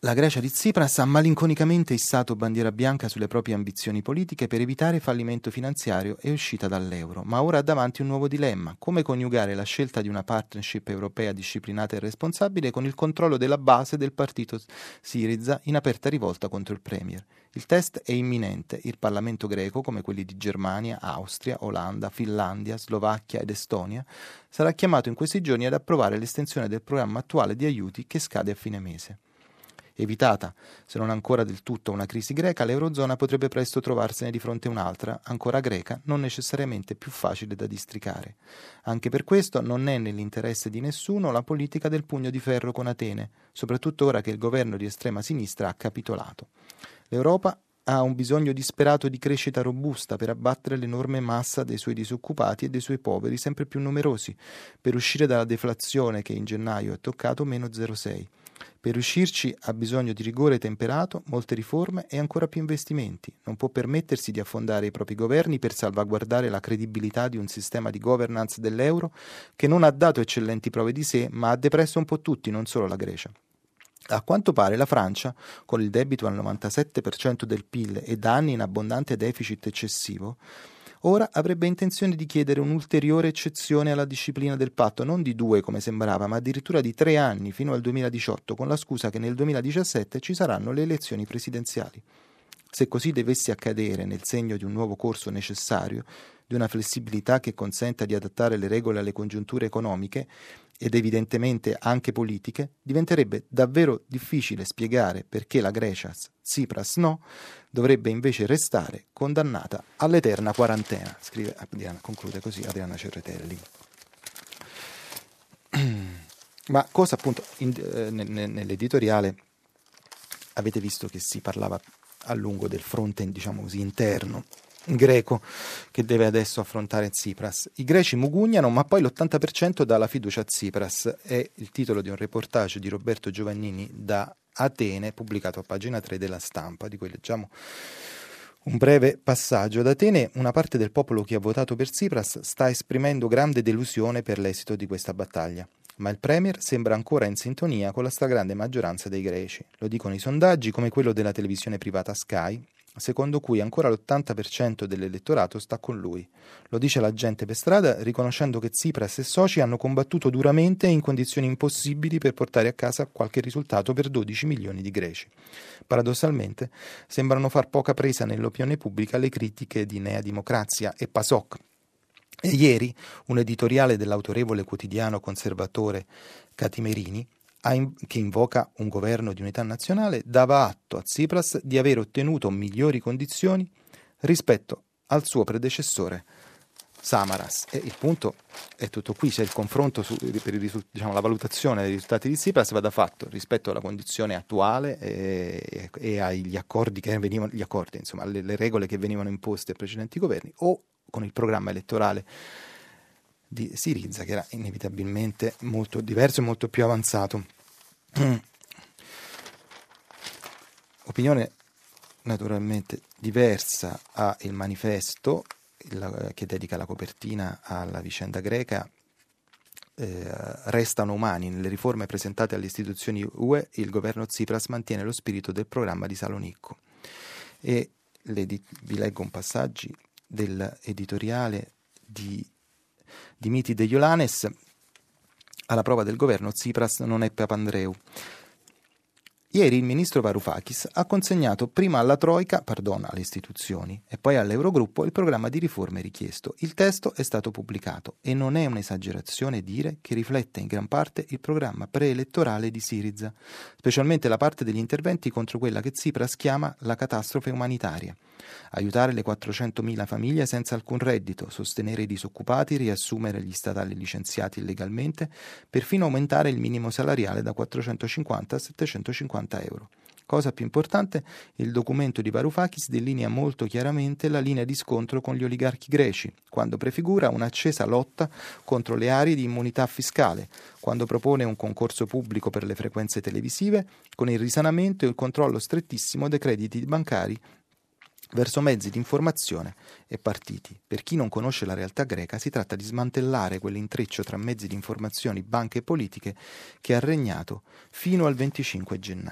La Grecia di Tsipras ha malinconicamente issato bandiera bianca sulle proprie ambizioni politiche per evitare fallimento finanziario e uscita dall'euro, ma ora ha davanti un nuovo dilemma: come coniugare la scelta di una partnership europea disciplinata e responsabile con il controllo della base del partito Syriza in aperta rivolta contro il premier. Il test è imminente. Il Parlamento greco, come quelli di Germania, Austria, Olanda, Finlandia, Slovacchia ed Estonia, sarà chiamato in questi giorni ad approvare l'estensione del programma attuale di aiuti che scade a fine mese. Evitata, se non ancora del tutto, una crisi greca, l'Eurozona potrebbe presto trovarsene di fronte a un'altra, ancora greca, non necessariamente più facile da districare. Anche per questo non è nell'interesse di nessuno la politica del pugno di ferro con Atene, soprattutto ora che il governo di estrema sinistra ha capitolato. L'Europa ha un bisogno disperato di crescita robusta per abbattere l'enorme massa dei suoi disoccupati e dei suoi poveri sempre più numerosi, per uscire dalla deflazione che in gennaio ha toccato meno zero virgola sei. Per uscirci ha bisogno di rigore temperato, molte riforme e ancora più investimenti. Non può permettersi di affondare i propri governi per salvaguardare la credibilità di un sistema di governance dell'euro che non ha dato eccellenti prove di sé, ma ha depresso un po' tutti, non solo la Grecia. A quanto pare la Francia, con il debito al novantasette per cento del P I L e da anni in abbondante deficit eccessivo, ora avrebbe intenzione di chiedere un'ulteriore eccezione alla disciplina del patto, non di due come sembrava, ma addirittura di tre anni fino al duemiladiciotto, con la scusa che nel duemiladiciassette ci saranno le elezioni presidenziali. Se così dovesse accadere nel segno di un nuovo corso necessario, di una flessibilità che consenta di adattare le regole alle congiunture economiche ed evidentemente anche politiche, diventerebbe davvero difficile spiegare perché la Grecia, Tsipras no, dovrebbe invece restare condannata all'eterna quarantena, scrive Adriana, conclude così Adriana Cerretelli. Ma cosa appunto in, eh, nell'editoriale avete visto che si parlava a lungo del fronte, diciamo così, interno greco che deve adesso affrontare Tsipras. I greci mugugnano, ma poi l'ottanta per cento dà la fiducia a Tsipras. È il titolo di un reportage di Roberto Giovannini da Atene, pubblicato a pagina tre della Stampa, di cui leggiamo un breve passaggio. Ad Atene una parte del popolo che ha votato per Tsipras sta esprimendo grande delusione per l'esito di questa battaglia. Ma il premier sembra ancora in sintonia con la stragrande maggioranza dei greci. Lo dicono i sondaggi, come quello della televisione privata Sky, secondo cui ancora l'ottanta per cento dell'elettorato sta con lui. Lo dice la gente per strada, riconoscendo che Tsipras e soci hanno combattuto duramente in condizioni impossibili per portare a casa qualche risultato per dodici milioni di greci. Paradossalmente, sembrano far poca presa nell'opinione pubblica le critiche di Nea Dimocrazia e PASOK. E ieri un editoriale dell'autorevole quotidiano conservatore Catimerini, che invoca un governo di unità nazionale, dava atto a Tsipras di aver ottenuto migliori condizioni rispetto al suo predecessore Samaras. E il punto è tutto qui, se il confronto su, per il, diciamo, la valutazione dei risultati di Tsipras vada fatto rispetto alla condizione attuale e, e agli accordi che venivano, gli accordi, insomma, le, le regole che venivano imposte ai precedenti governi, o con il programma elettorale di Syriza, che era inevitabilmente molto diverso e molto più avanzato. Opinione naturalmente diversa ha il manifesto il, che dedica la copertina alla vicenda greca. Eh, restano umani nelle riforme presentate alle istituzioni U E, il governo Tsipras mantiene lo spirito del programma di Salonicco. E vi leggo un passaggio dell'editoriale di Dimitri De Ioannis. Alla prova del governo Tsipras non è Papandreou. Ieri il ministro Varoufakis ha consegnato prima alla Troika, pardon, alle istituzioni, e poi all'Eurogruppo il programma di riforme richiesto. Il testo è stato pubblicato e non è un'esagerazione dire che riflette in gran parte il programma preelettorale di Syriza, specialmente la parte degli interventi contro quella che Tsipras chiama la catastrofe umanitaria. Aiutare le quattrocentomila famiglie senza alcun reddito, sostenere i disoccupati, riassumere gli statali licenziati illegalmente, perfino aumentare il minimo salariale da quattrocentocinquanta a settecentocinquanta euro. Cosa più importante, il documento di Varoufakis delinea molto chiaramente la linea di scontro con gli oligarchi greci, quando prefigura un'accesa lotta contro le aree di immunità fiscale, quando propone un concorso pubblico per le frequenze televisive, con il risanamento e il controllo strettissimo dei crediti bancari verso mezzi di informazione e partiti. Per chi non conosce la realtà greca, si tratta di smantellare quell'intreccio tra mezzi di informazione, banche e politiche che ha regnato fino al venticinque gennaio.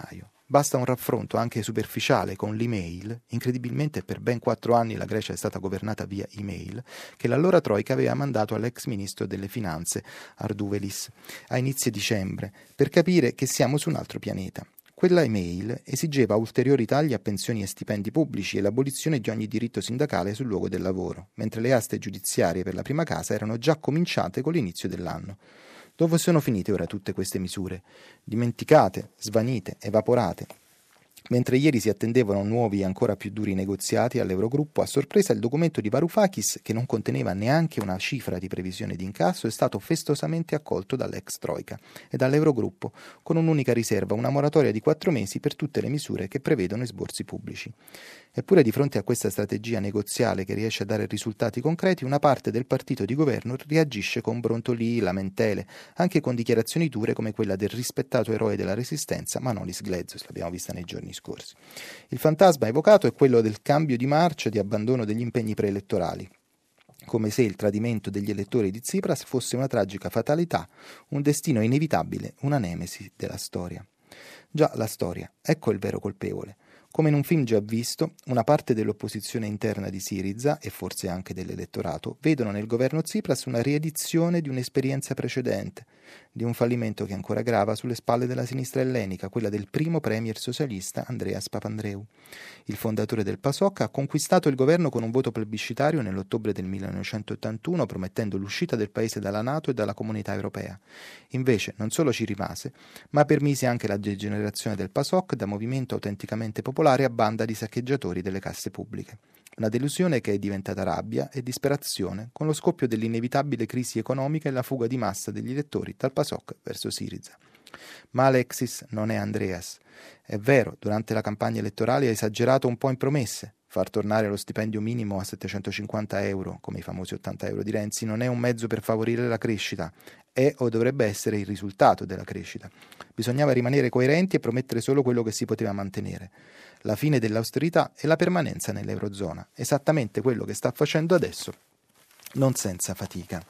Basta un raffronto anche superficiale con l'email, incredibilmente per ben quattro anni la Grecia è stata governata via email, che l'allora Troika aveva mandato all'ex ministro delle finanze Ardouvelis a inizio dicembre, per capire che siamo su un altro pianeta. Quella email esigeva ulteriori tagli a pensioni e stipendi pubblici e l'abolizione di ogni diritto sindacale sul luogo del lavoro, mentre le aste giudiziarie per la prima casa erano già cominciate con l'inizio dell'anno. Dove sono finite ora tutte queste misure? Dimenticate, svanite, evaporate. Mentre ieri si attendevano nuovi e ancora più duri negoziati all'Eurogruppo, a sorpresa il documento di Varoufakis, che non conteneva neanche una cifra di previsione di incasso, è stato festosamente accolto dall'ex Troika e dall'Eurogruppo, con un'unica riserva, una moratoria di quattro mesi per tutte le misure che prevedono esborsi pubblici. Eppure di fronte a questa strategia negoziale che riesce a dare risultati concreti, una parte del partito di governo reagisce con brontolii, lamentele, anche con dichiarazioni dure come quella del rispettato eroe della resistenza Manolis Glezos, l'abbiamo vista nei giorni scorsi. Il fantasma evocato è quello del cambio di marcia, di abbandono degli impegni preelettorali, come se il tradimento degli elettori di Tsipras fosse una tragica fatalità, un destino inevitabile, una nemesi della storia. Già, la storia, ecco il vero colpevole. Come in un film già visto, una parte dell'opposizione interna di Syriza, e forse anche dell'elettorato, vedono nel governo Tsipras una riedizione di un'esperienza precedente, di un fallimento che ancora grava sulle spalle della sinistra ellenica, quella del primo premier socialista Andreas Papandreou. Il fondatore del PASOK ha conquistato il governo con un voto plebiscitario nell'ottobre del millenovecentottantuno, promettendo l'uscita del paese dalla NATO e dalla Comunità Europea. Invece non solo ci rimase, ma permise anche la degenerazione del PASOK da movimento autenticamente popolare a banda di saccheggiatori delle casse pubbliche. Una delusione che è diventata rabbia e disperazione con lo scoppio dell'inevitabile crisi economica e la fuga di massa degli elettori dal PASOK verso Syriza. Ma Alexis non è Andreas. È vero, durante la campagna elettorale ha esagerato un po' in promesse. Far tornare lo stipendio minimo a settecentocinquanta euro, come i famosi ottanta euro di Renzi, non è un mezzo per favorire la crescita. È o dovrebbe essere il risultato della crescita. Bisognava rimanere coerenti e promettere solo quello che si poteva mantenere. La fine dell'austerità e la permanenza nell'Eurozona. Esattamente quello che sta facendo adesso, non senza fatica.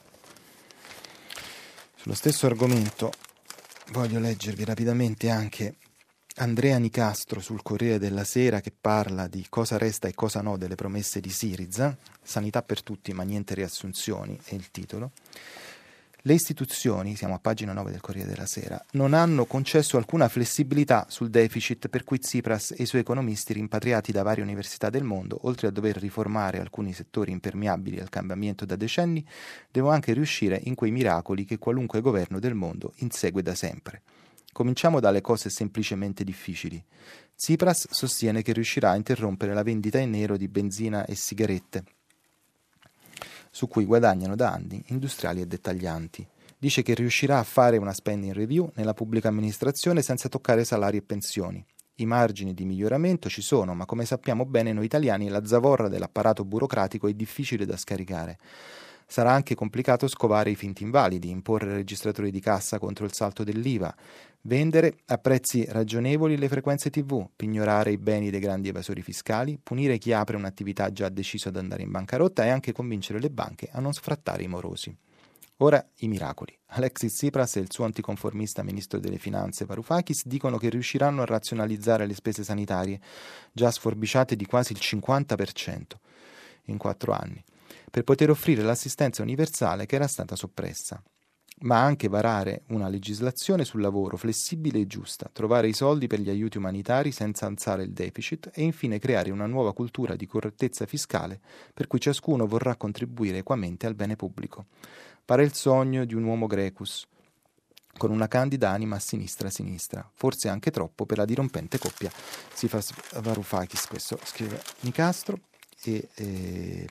Sullo stesso argomento voglio leggervi rapidamente anche Andrea Nicastro sul Corriere della Sera, che parla di cosa resta e cosa no delle promesse di Syriza. Sanità per tutti ma niente riassunzioni è il titolo. Le istituzioni, siamo a pagina nove del Corriere della Sera, non hanno concesso alcuna flessibilità sul deficit, per cui Tsipras e i suoi economisti rimpatriati da varie università del mondo, oltre a dover riformare alcuni settori impermeabili al cambiamento da decenni, devono anche riuscire in quei miracoli che qualunque governo del mondo insegue da sempre. Cominciamo dalle cose semplicemente difficili. Tsipras sostiene che riuscirà a interrompere la vendita in nero di benzina e sigarette, su cui guadagnano da anni industriali e dettaglianti. Dice che riuscirà a fare una spending review nella pubblica amministrazione senza toccare salari e pensioni. I margini di miglioramento ci sono, ma come sappiamo bene noi italiani la zavorra dell'apparato burocratico è difficile da scaricare. Sarà anche complicato scovare i finti invalidi, imporre registratori di cassa contro il salto dell'I V A, vendere a prezzi ragionevoli le frequenze tivù, pignorare i beni dei grandi evasori fiscali, punire chi apre un'attività già deciso ad andare in bancarotta e anche convincere le banche a non sfrattare i morosi. Ora i miracoli. Alexis Tsipras e il suo anticonformista ministro delle finanze Varoufakis dicono che riusciranno a razionalizzare le spese sanitarie, già sforbiciate di quasi il cinquanta per cento in quattro anni, per poter offrire l'assistenza universale che era stata soppressa, ma anche varare una legislazione sul lavoro flessibile e giusta, trovare i soldi per gli aiuti umanitari senza alzare il deficit e infine creare una nuova cultura di correttezza fiscale per cui ciascuno vorrà contribuire equamente al bene pubblico. Pare il sogno di un uomo Grecus, con una candida anima a sinistra-sinistra, forse anche troppo per la dirompente coppia Tsipras Varoufakis. Questo scrive Nicastro. E eh,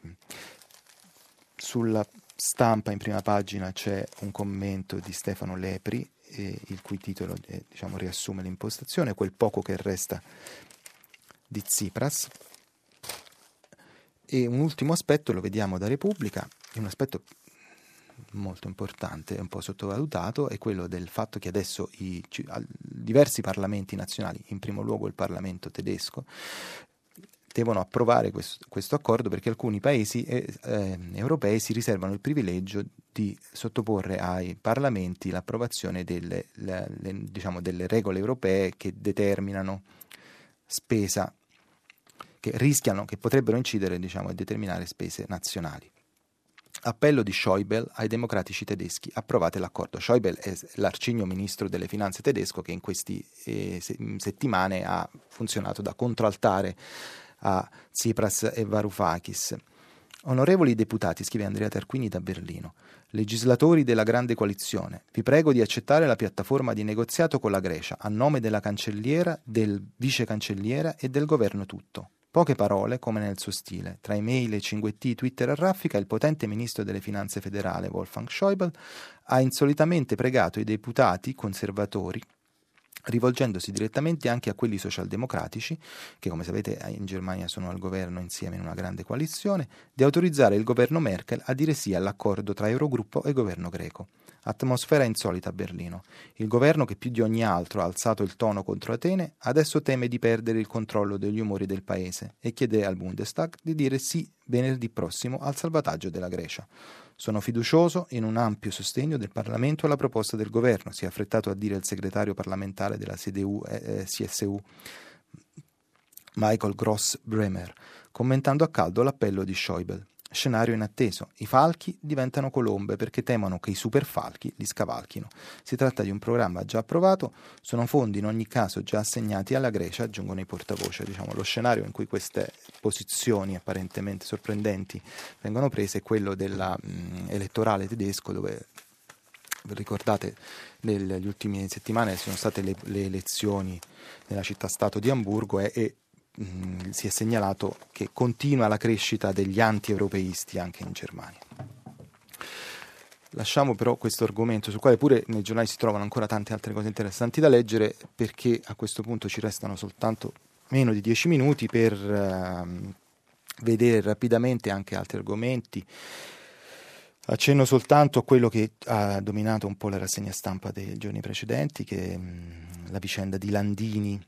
sulla Stampa in prima pagina c'è un commento di Stefano Lepri, eh, il cui titolo eh, diciamo, riassume l'impostazione, quel poco che resta di Tsipras. E un ultimo aspetto lo vediamo da Repubblica, è un aspetto molto importante, un po' sottovalutato, è quello del fatto che adesso i diversi parlamenti nazionali, in primo luogo il Parlamento tedesco, devono approvare questo, questo accordo perché alcuni paesi eh, eh, europei si riservano il privilegio di sottoporre ai parlamenti l'approvazione delle, le, le, diciamo, delle regole europee che determinano spesa, che rischiano, che potrebbero incidere, diciamo, e determinare spese nazionali. Appello di Schäuble ai democratici tedeschi, approvate l'accordo. Schäuble è l'arcigno ministro delle finanze tedesco che in queste eh, settimane ha funzionato da controaltare a Tsipras e Varoufakis. Onorevoli deputati, scrive Andrea Tarquini da Berlino, legislatori della grande coalizione, vi prego di accettare la piattaforma di negoziato con la Grecia a nome della cancelliera, del vice cancelliera e del governo tutto. Poche parole, come nel suo stile. Tra email e cinque T, Twitter e raffica, il potente ministro delle finanze federale, Wolfgang Schäuble, ha insolitamente pregato i deputati conservatori, rivolgendosi direttamente anche a quelli socialdemocratici, che come sapete in Germania sono al governo insieme in una grande coalizione, di autorizzare il governo Merkel a dire sì all'accordo tra Eurogruppo e governo greco. Atmosfera insolita a Berlino. Il governo, che più di ogni altro ha alzato il tono contro Atene, adesso teme di perdere il controllo degli umori del paese e chiede al Bundestag di dire sì venerdì prossimo al salvataggio della Grecia. Sono fiducioso in un ampio sostegno del Parlamento alla proposta del governo, si è affrettato a dire il segretario parlamentare della C D U C S U Michael Gross-Bremer, commentando a caldo l'appello di Schäuble. Scenario inatteso. I falchi diventano colombe perché temono che i superfalchi li scavalchino. Si tratta di un programma già approvato, sono fondi in ogni caso già assegnati alla Grecia, aggiungono i portavoce. Diciamo, lo scenario in cui queste posizioni apparentemente sorprendenti vengono prese è quello dell'elettorale tedesco, dove ricordate negli ultimi settimane ci sono state le, le elezioni nella città-stato di Amburgo e, e si è segnalato che continua la crescita degli anti-europeisti anche in Germania. Lasciamo però questo argomento, sul quale pure nei giornali si trovano ancora tante altre cose interessanti da leggere, perché a questo punto ci restano soltanto meno di dieci minuti per uh, vedere rapidamente anche altri argomenti. Accenno soltanto a quello che ha dominato un po' la rassegna stampa dei giorni precedenti, che è mh, la vicenda di Landini.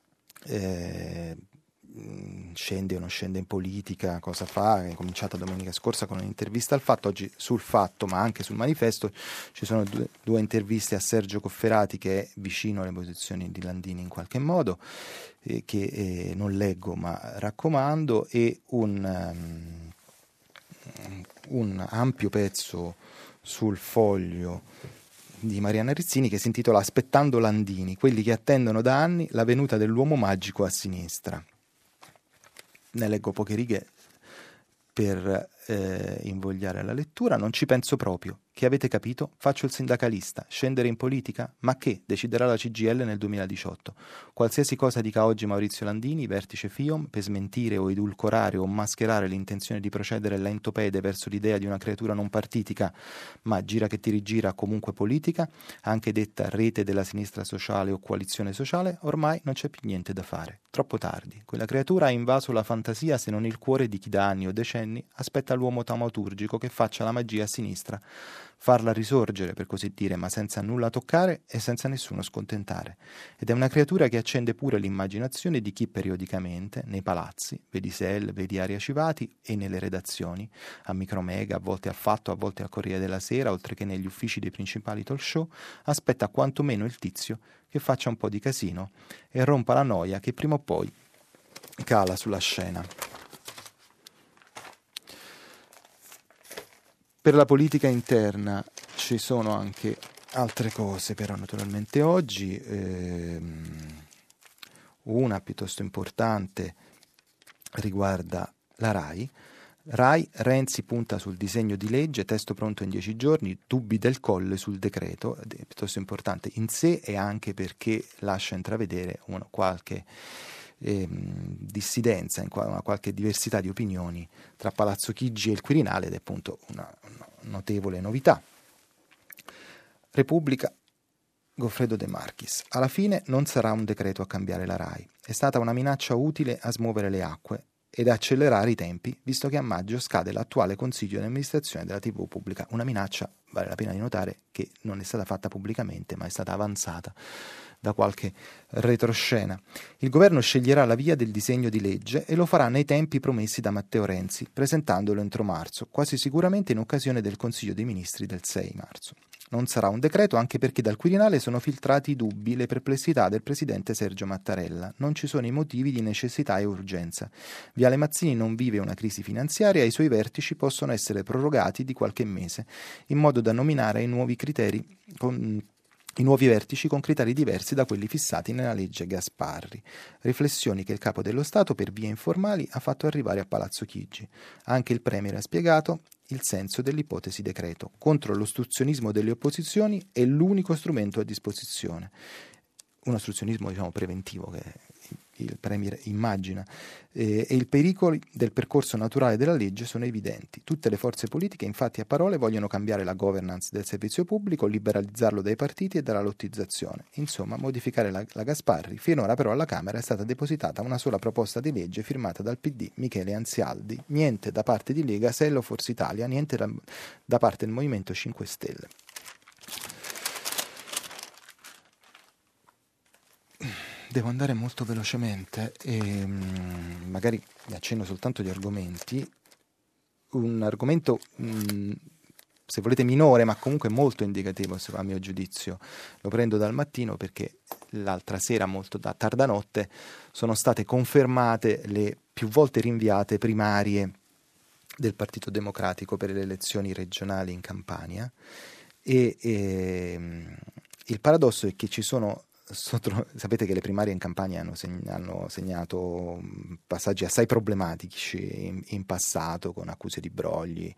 Eh, scende o non scende in politica, cosa fa, è cominciata domenica scorsa con un'intervista al Fatto. Oggi sul Fatto, ma anche sul Manifesto, ci sono due, due interviste a Sergio Cofferati, che è vicino alle posizioni di Landini in qualche modo, eh, che eh, non leggo ma raccomando, e un, um, un ampio pezzo sul Foglio di Mariana Rizzini che si intitola Aspettando Landini, quelli che attendono da anni la venuta dell'uomo magico a sinistra. Ne leggo poche righe per eh, invogliare alla lettura. Non ci penso proprio. Che avete capito? Faccio il sindacalista. Scendere in politica? Ma che? Deciderà la C G I L nel duemiladiciotto. Qualsiasi cosa dica oggi Maurizio Landini, vertice FIOM, per smentire o edulcorare o mascherare l'intenzione di procedere lentopede verso l'idea di una creatura non partitica, ma gira che ti rigira comunque politica, anche detta rete della sinistra sociale o coalizione sociale, ormai non c'è più niente da fare. Troppo tardi. Quella creatura ha invaso la fantasia, se non il cuore, di chi da anni o decenni aspetta l'uomo taumaturgico che faccia la magia a sinistra, farla risorgere, per così dire, ma senza nulla toccare e senza nessuno scontentare. Ed è una creatura che accende pure l'immaginazione di chi periodicamente, nei palazzi, vedi Sel, vedi Aria Civati, e nelle redazioni, a Micromega, a volte al Fatto, a volte al Corriere della Sera, oltre che negli uffici dei principali talk show, aspetta quantomeno il tizio che faccia un po' di casino e rompa la noia che prima o poi cala sulla scena. Per la politica interna ci sono anche altre cose, però naturalmente oggi ehm, una piuttosto importante riguarda la RAI. RAI, Renzi punta sul disegno di legge, testo pronto in dieci giorni, dubbi del Colle sul decreto, piuttosto importante in sé e anche perché lascia intravedere una qualche eh, dissidenza, in una qualche diversità di opinioni tra Palazzo Chigi e il Quirinale, ed è appunto una, una notevole novità. Repubblica, Goffredo De Marchis. Alla fine non sarà un decreto a cambiare la RAI, è stata una minaccia utile a smuovere le acque ed accelerare i tempi, visto che a maggio scade l'attuale consiglio di amministrazione della tivù pubblica. Una minaccia, vale la pena di notare, che non è stata fatta pubblicamente, ma è stata avanzata da qualche retroscena. Il governo sceglierà la via del disegno di legge e lo farà nei tempi promessi da Matteo Renzi, presentandolo entro marzo, quasi sicuramente in occasione del Consiglio dei Ministri del sei marzo. Non sarà un decreto anche perché dal Quirinale sono filtrati i dubbi, le perplessità del presidente Sergio Mattarella. Non ci sono i motivi di necessità e urgenza. Viale Mazzini non vive una crisi finanziaria e i suoi vertici possono essere prorogati di qualche mese, in modo da nominare i nuovi criteri con i nuovi vertici con criteri diversi da quelli fissati nella legge Gasparri. Riflessioni che il Capo dello Stato, per vie informali, ha fatto arrivare a Palazzo Chigi. Anche il Premier ha spiegato il senso dell'ipotesi decreto. Contro l'ostruzionismo delle opposizioni è l'unico strumento a disposizione. Un ostruzionismo, diciamo, preventivo che il Premier immagina, eh, e i pericoli del percorso naturale della legge sono evidenti. Tutte le forze politiche, infatti, a parole vogliono cambiare la governance del servizio pubblico, liberalizzarlo dai partiti e dalla lottizzazione. Insomma, modificare la, la Gasparri. Finora però alla Camera è stata depositata una sola proposta di legge firmata dal P D Michele Anzialdi. Niente da parte di Lega, S E L o Forza Italia, niente da, da parte del Movimento cinque Stelle. Devo andare molto velocemente e mh, magari mi accenno soltanto gli argomenti. Un argomento, mh, se volete, minore, ma comunque molto indicativo, a mio giudizio. Lo prendo dal Mattino perché l'altra sera, molto da tarda notte, sono state confermate le più volte rinviate primarie del Partito Democratico per le elezioni regionali in Campania. E, e il paradosso è che ci sono Sotto, sapete che le primarie in Campania hanno, seg- hanno segnato passaggi assai problematici in, in passato, con accuse di brogli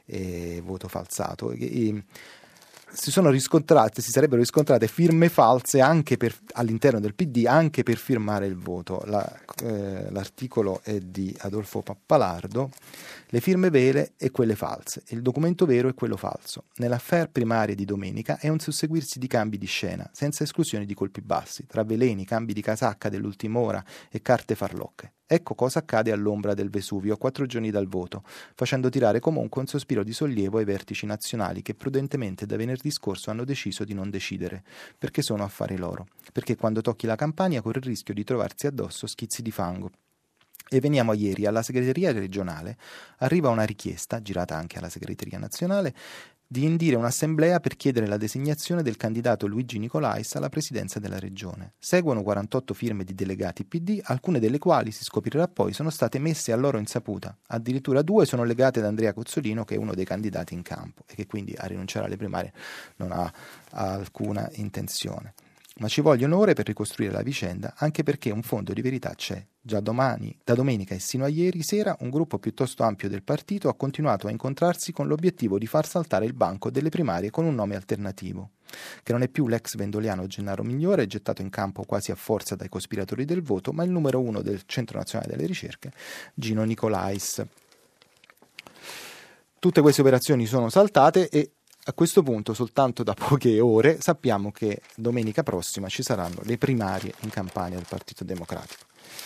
e voto falsato. E, e si sono riscontrate, si sarebbero riscontrate firme false anche per, all'interno del P D, anche per firmare il voto. La, eh, l'articolo è di Adolfo Pappalardo. Le firme vere e quelle false, il documento vero e quello falso. Nell'affaire primarie di domenica è un susseguirsi di cambi di scena, senza esclusioni di colpi bassi, tra veleni, cambi di casacca dell'ultima ora e carte farlocche. Ecco cosa accade all'ombra del Vesuvio a quattro giorni dal voto, facendo tirare comunque un sospiro di sollievo ai vertici nazionali che prudentemente da venerdì scorso hanno deciso di non decidere, perché sono affari loro, perché quando tocchi la Campania corre il rischio di trovarsi addosso schizzi di fango. E veniamo a ieri, alla segreteria regionale arriva una richiesta, girata anche alla segreteria nazionale, di indire un'assemblea per chiedere la designazione del candidato Luigi Nicolais alla presidenza della regione. Seguono quarantotto firme di delegati P D, alcune delle quali, si scoprirà poi, sono state messe a loro insaputa. Addirittura due sono legate ad Andrea Cozzolino, che è uno dei candidati in campo e che quindi a rinunciare alle primarie non ha, ha alcuna intenzione. Ma ci vogliono ore per ricostruire la vicenda, anche perché un fondo di verità c'è. Già domani, da domenica e sino a ieri sera, un gruppo piuttosto ampio del partito ha continuato a incontrarsi con l'obiettivo di far saltare il banco delle primarie con un nome alternativo, che non è più l'ex vendoliano Gennaro Migliore, gettato in campo quasi a forza dai cospiratori del voto, ma il numero uno del Centro Nazionale delle Ricerche, Gino Nicolais. Tutte queste operazioni sono saltate e a questo punto, soltanto da poche ore, sappiamo che domenica prossima ci saranno le primarie in Campania del Partito Democratico.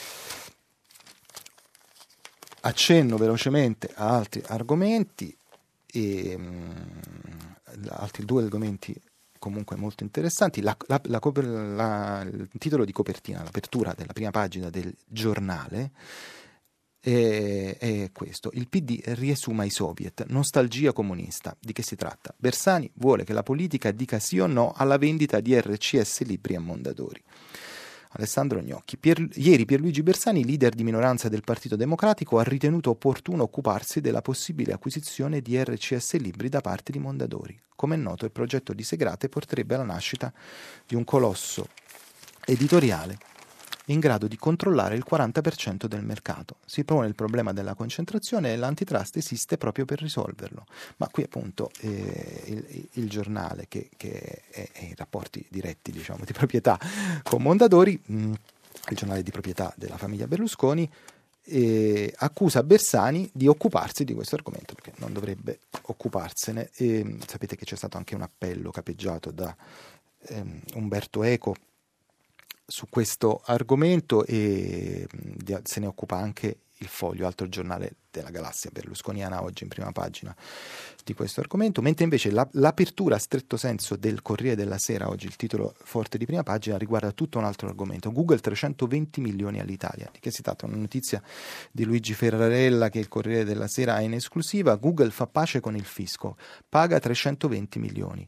Accenno velocemente a altri argomenti, e, mh, altri due argomenti comunque molto interessanti. La, la, la, la, il titolo di copertina, l'apertura della prima pagina del giornale, è, è questo: il P D riesuma i soviet, nostalgia comunista. Di che si tratta? Bersani vuole che la politica dica sì o no alla vendita di R C S libri a Mondadori. Alessandro Gnocchi. Pier, ieri Pierluigi Bersani, leader di minoranza del Partito Democratico, ha ritenuto opportuno occuparsi della possibile acquisizione di R C S libri da parte di Mondadori. Come è noto, il progetto di Segrate porterebbe alla nascita di un colosso editoriale in grado di controllare il quaranta per cento del mercato. Si pone il problema della concentrazione e l'antitrust esiste proprio per risolverlo. Ma qui appunto eh, il, il giornale che, che è, è in rapporti diretti, diciamo, di proprietà con Mondadori, mh, il giornale di proprietà della famiglia Berlusconi, eh, accusa Bersani di occuparsi di questo argomento, perché non dovrebbe occuparsene. E, sapete che c'è stato anche un appello capeggiato da ehm, Umberto Eco su questo argomento, e se ne occupa anche il Foglio, altro giornale della galassia berlusconiana, oggi in prima pagina di questo argomento, mentre invece la, l'apertura a stretto senso del Corriere della Sera, oggi il titolo forte di prima pagina, riguarda tutto un altro argomento: Google trecentoventi milioni all'Italia. Di che si tratta? Una notizia di Luigi Ferrarella che il Corriere della Sera ha in esclusiva. Google fa pace con il fisco, paga trecentoventi milioni.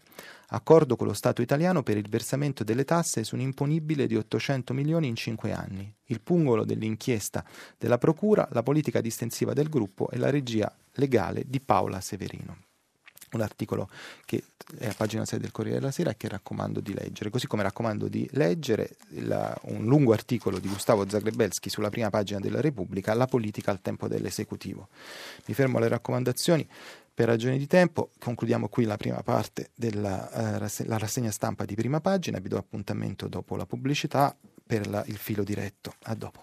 accordo con lo Stato italiano per il versamento delle tasse su un imponibile di ottocento milioni in cinque anni, il pungolo dell'inchiesta della Procura, la politica distensiva del gruppo e la regia legale di Paola Severino. Un articolo che è a pagina sei del Corriere della Sera e che raccomando di leggere, così come raccomando di leggere la, un lungo articolo di Gustavo Zagrebelsky sulla prima pagina della Repubblica, La politica al tempo dell'esecutivo. Mi fermo alle raccomandazioni per ragioni di tempo, concludiamo qui la prima parte della uh, rasse- la rassegna stampa di prima pagina, vi do appuntamento dopo la pubblicità per la, il filo diretto. A dopo.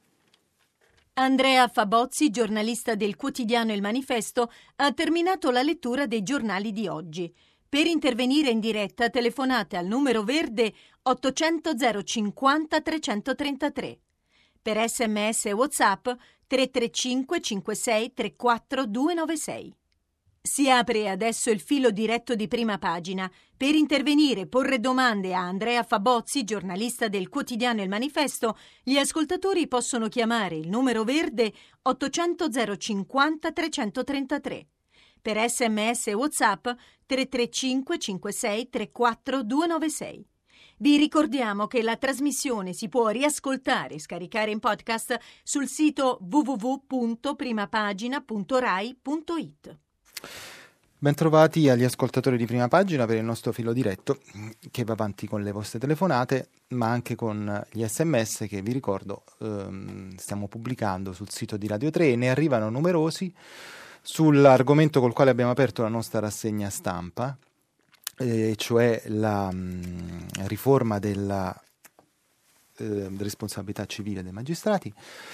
Andrea Fabozzi, giornalista del quotidiano Il Manifesto, ha terminato la lettura dei giornali di oggi. Per intervenire in diretta telefonate al numero verde ottocento zero cinquanta trecentotrentatré. Per sms e WhatsApp tre tre cinque cinque sei tre quattro due nove sei. Si apre adesso il filo diretto di prima pagina. Per intervenire e porre domande a Andrea Fabozzi, giornalista del quotidiano Il Manifesto, gli ascoltatori possono chiamare il numero verde ottocento zero cinquanta trecentotrentatré. Per sms e WhatsApp tre tre cinque cinque sei tre quattro due nove sei. Vi ricordiamo che la trasmissione si può riascoltare e scaricare in podcast sul sito w w w punto primapagina punto rai punto it. Bentrovati agli ascoltatori di prima pagina per il nostro filo diretto che va avanti con le vostre telefonate, ma anche con gli sms che vi ricordo ehm, stiamo pubblicando sul sito di Radio tre e ne arrivano numerosi sull'argomento col quale abbiamo aperto la nostra rassegna stampa, eh, cioè la mh, riforma della eh, responsabilità civile dei magistrati.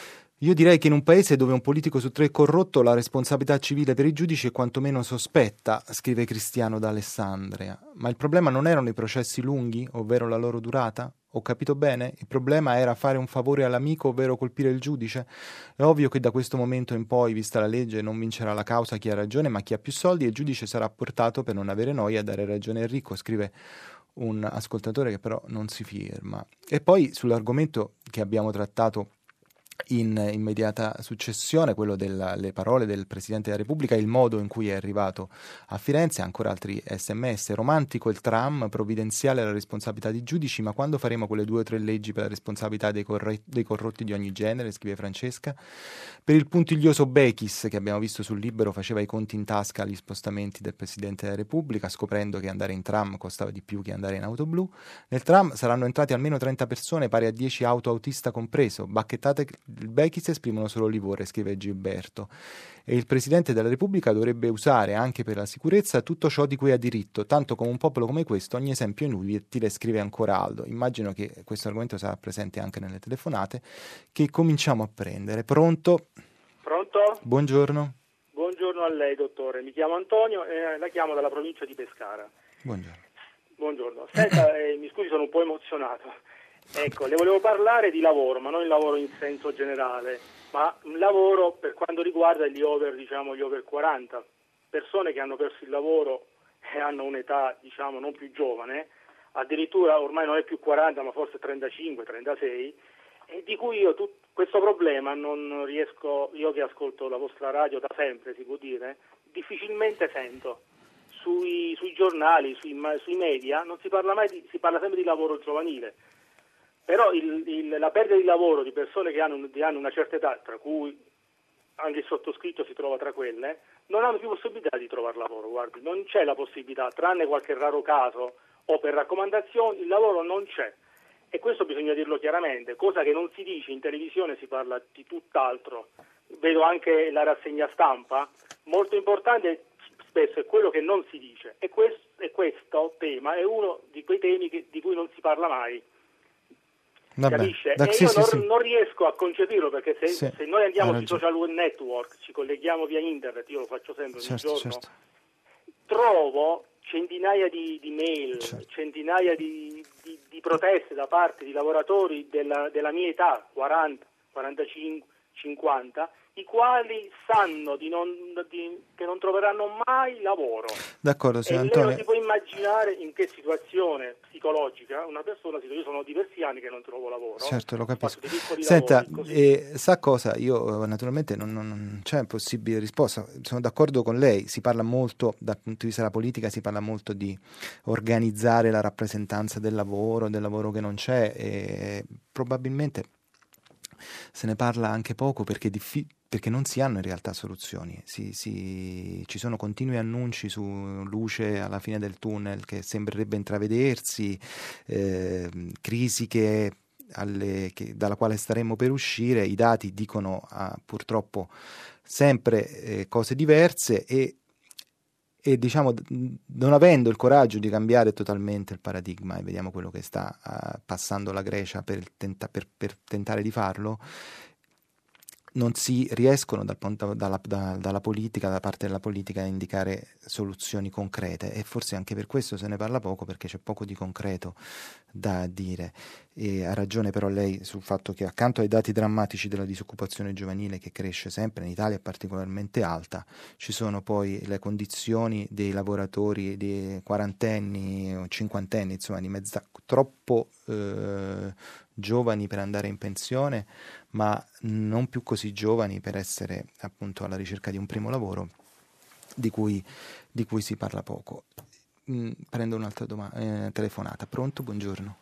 Io direi che in un paese dove un politico su tre è corrotto, la responsabilità civile per i giudici è quantomeno sospetta, scrive Cristiano da Alessandria. Ma il problema non erano i processi lunghi, ovvero la loro durata? Ho capito bene? Il problema era fare un favore all'amico, ovvero colpire il giudice? È ovvio che da questo momento in poi, vista la legge, non vincerà la causa chi ha ragione, ma chi ha più soldi, e il giudice sarà portato per non avere noia a dare ragione al ricco, scrive un ascoltatore che però non si firma. E poi sull'argomento che abbiamo trattato in immediata successione, quello delle parole del Presidente della Repubblica, il modo in cui è arrivato a Firenze, ancora altri sms. Romantico il tram, provvidenziale la responsabilità dei giudici, ma quando faremo quelle due o tre leggi per la responsabilità dei, corre- dei corrotti di ogni genere, scrive Francesca. Per il puntiglioso Bechis, che abbiamo visto sul Libero, faceva i conti in tasca agli spostamenti del Presidente della Repubblica, scoprendo che andare in tram costava di più che andare in auto blu. Nel tram saranno entrati almeno trenta persone, pari a dieci auto autista compreso. Bacchettate il Bechis esprimono solo livore, scrive Gilberto. E il Presidente della Repubblica dovrebbe usare anche per la sicurezza tutto ciò di cui ha diritto, tanto come un popolo come questo ogni esempio è inutile, scrive ancora Aldo. Immagino che questo argomento sarà presente anche nelle telefonate che cominciamo a prendere. Pronto? Pronto? Buongiorno. Buongiorno a lei, dottore. Mi chiamo Antonio e la chiamo dalla provincia di Pescara. Buongiorno. Buongiorno. Senta, eh, mi scusi, sono un po' emozionato. Ecco, le volevo parlare di lavoro, ma non il lavoro in senso generale, ma un lavoro per quanto riguarda gli over, diciamo, gli over quaranta, persone che hanno perso il lavoro e hanno un'età, diciamo, non più giovane, addirittura ormai non è più quaranta, ma forse trentacinque, trentasei, e di cui io tut- questo problema non riesco, io che ascolto la vostra radio da sempre, si può dire, difficilmente sento. Sui, sui giornali, sui, sui media, non si parla mai di, si parla sempre di lavoro giovanile. Però il, il, la perdita di lavoro di persone che hanno, che hanno una certa età, tra cui anche il sottoscritto si trova tra quelle, non hanno più possibilità di trovare lavoro. Guardi, non c'è la possibilità, tranne qualche raro caso o per raccomandazioni, il lavoro non c'è. E questo bisogna dirlo chiaramente, cosa che non si dice in televisione, si parla di tutt'altro. Vedo anche la rassegna stampa, molto importante spesso è quello che non si dice. E questo, e questo tema è uno di quei temi che, di cui non si parla mai. Vabbè, Capisce? da, E sì, io sì, non, sì. non riesco a concepirlo, perché se, Sì, se noi andiamo hai sui ragione. social network, ci colleghiamo via internet, io lo faccio sempre ogni Certo, giorno, certo. trovo centinaia di, di mail, Certo. centinaia di, di, di proteste da parte di lavoratori della, della mia età, quaranta, quarantacinque, cinquanta, i quali sanno di non, di, che non troveranno mai lavoro. D'accordo, signor e Antonio. lei non si può immaginare in che situazione psicologica una persona si trova. Io sono diversi anni che non trovo lavoro. Certo, lo capisco. Piccoli Senta, lavori, eh, sa cosa? Io naturalmente non, non, non c'è possibile risposta. Sono d'accordo con lei. Si parla molto, dal punto di vista della politica, si parla molto di organizzare la rappresentanza del lavoro, del lavoro che non c'è, e probabilmente se ne parla anche poco perché è difficile. Perché non si hanno in realtà soluzioni, si, si, ci sono continui annunci su luce alla fine del tunnel che sembrerebbe intravedersi, eh, crisi che, alle, che, dalla quale staremmo per uscire, i dati dicono ah, purtroppo sempre eh, cose diverse e, e diciamo non avendo il coraggio di cambiare totalmente il paradigma, e vediamo quello che sta uh, passando la Grecia per, tenta, per, per tentare di farlo, non si riescono dal punto, dalla, da, dalla politica, da parte della politica, a indicare soluzioni concrete, e forse anche per questo se ne parla poco, perché c'è poco di concreto da dire. E ha ragione però lei sul fatto che accanto ai dati drammatici della disoccupazione giovanile, che cresce sempre, in Italia è particolarmente alta, ci sono poi le condizioni dei lavoratori dei quarantenni o cinquantenni, insomma di mezza, troppo eh, giovani per andare in pensione, ma non più così giovani per essere appunto alla ricerca di un primo lavoro, di cui, di cui si parla poco. Mm, prendo un'altra doma- eh, telefonata. Pronto? Buongiorno.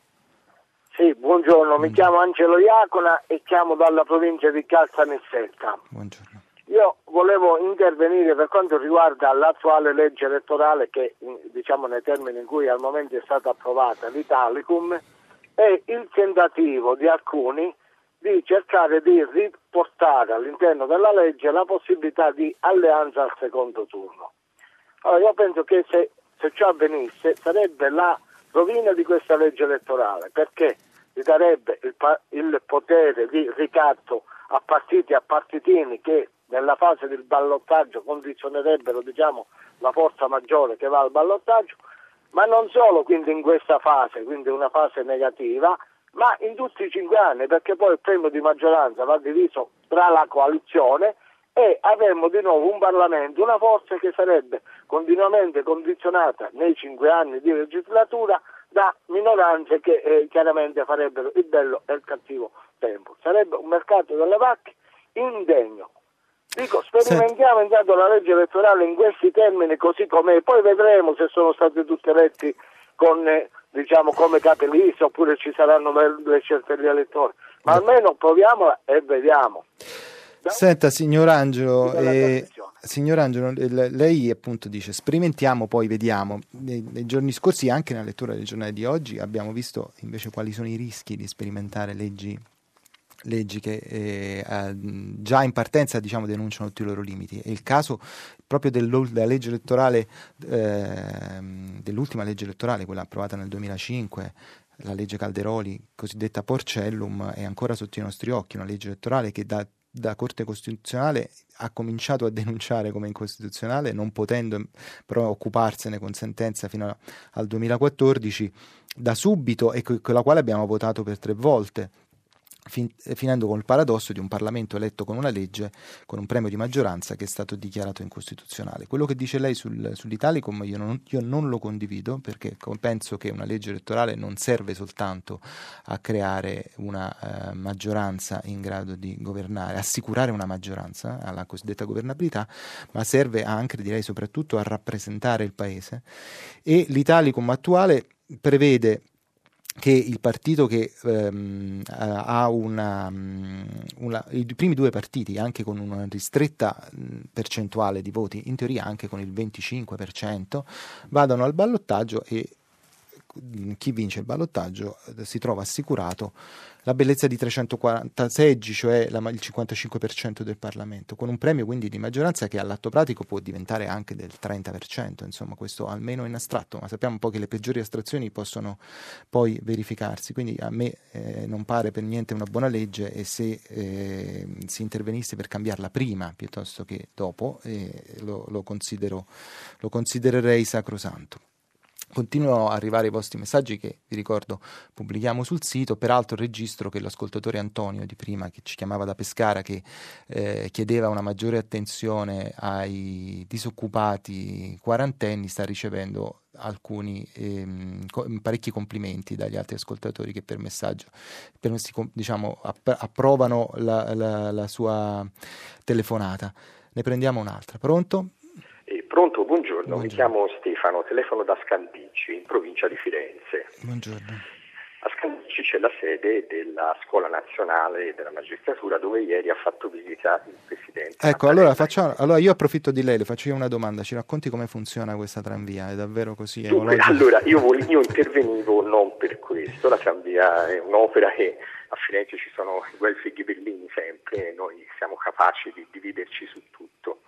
Sì, buongiorno. buongiorno, mi chiamo Angelo Iacona e chiamo dalla provincia di Caltanissetta. Buongiorno. Io volevo intervenire per quanto riguarda l'attuale legge elettorale che, diciamo nei termini in cui al momento è stata approvata, l'Italicum, e il tentativo di alcuni di cercare di riportare all'interno della legge la possibilità di alleanza al secondo turno. Allora io penso che se, se ciò avvenisse sarebbe la rovina di questa legge elettorale, perché gli darebbe il, il potere di ricatto a partiti e a partitini che nella fase del ballottaggio condizionerebbero, diciamo, la forza maggiore che va al ballottaggio, ma non solo quindi in questa fase, quindi una fase negativa, ma in tutti i cinque anni, perché poi il premio di maggioranza va diviso tra la coalizione e avremmo di nuovo un Parlamento, una forza che sarebbe continuamente condizionata nei cinque anni di legislatura da minoranze che eh, chiaramente farebbero il bello e il cattivo tempo. Sarebbe un mercato delle vacche indegno. Dico, sperimentiamo intanto la legge elettorale in questi termini così com'è, poi vedremo se sono stati tutti eletti con, eh, diciamo, come capilista oppure ci saranno le, le scelte degli elettori, ma almeno proviamola e vediamo. Da... Senta, signor Angelo, eh, signor Angelo, lei appunto dice sperimentiamo, poi vediamo. Nei, nei giorni scorsi, anche nella lettura del giornale di oggi, abbiamo visto invece quali sono i rischi di sperimentare leggi leggi che eh, già in partenza, diciamo, denunciano tutti i loro limiti. È il caso proprio della legge elettorale, eh, dell'ultima legge elettorale, quella approvata nel duemilacinque, la legge Calderoli, cosiddetta Porcellum, è ancora sotto i nostri occhi, una legge elettorale che da, da Corte Costituzionale ha cominciato a denunciare come incostituzionale, non potendo però occuparsene con sentenza fino a, al duemilaquattordici, da subito, e con la quale abbiamo votato per tre volte, Fin, finendo con il paradosso di un Parlamento eletto con una legge, con un premio di maggioranza che è stato dichiarato incostituzionale. Quello che dice lei sul, sull'Italicum io non, io non lo condivido, perché penso che una legge elettorale non serve soltanto a creare una uh, maggioranza in grado di governare, assicurare una maggioranza alla cosiddetta governabilità, ma serve anche, direi soprattutto, a rappresentare il Paese. E l'Italicum attuale prevede che il partito che ehm, ha una, una, i primi due partiti, anche con una ristretta percentuale di voti, in teoria anche con il venticinque per cento, vadano al ballottaggio e chi vince il ballottaggio si trova assicurato la bellezza di trecentoquaranta seggi, cioè la, il cinquantacinque per cento del Parlamento, con un premio quindi di maggioranza che all'atto pratico può diventare anche del trenta per cento, insomma, questo almeno in astratto, ma sappiamo un po' che le peggiori astrazioni possono poi verificarsi, quindi a me eh, non pare per niente una buona legge, e se eh, si intervenisse per cambiarla prima piuttosto che dopo, eh, lo, lo, considero, lo considererei sacrosanto. Continuano a arrivare i vostri messaggi che, vi ricordo, pubblichiamo sul sito. Peraltro registro che l'ascoltatore Antonio di prima, che ci chiamava da Pescara, che eh, chiedeva una maggiore attenzione ai disoccupati quarantenni, sta ricevendo alcuni ehm, co- parecchi complimenti dagli altri ascoltatori che per messaggio per, diciamo, app- approvano la, la, la sua telefonata. Ne prendiamo un'altra. Pronto? Eh, pronto, buongiorno. buongiorno, mi chiamo Stefano, telefono da Scandicci, in provincia di Firenze. Buongiorno. A Scandicci c'è la sede della Scuola Nazionale della Magistratura, dove ieri ha fatto visita il Presidente. Ecco, allora, facciamo, allora io approfitto di lei, le faccio io una domanda, ci racconti come funziona questa tranvia? È davvero così? Dunque, allora, io, vol- io intervenivo non per questo, la tranvia è un'opera che a Firenze ci sono i Guelfi ghibellini sempre, e noi siamo capaci di dividerci su tutto.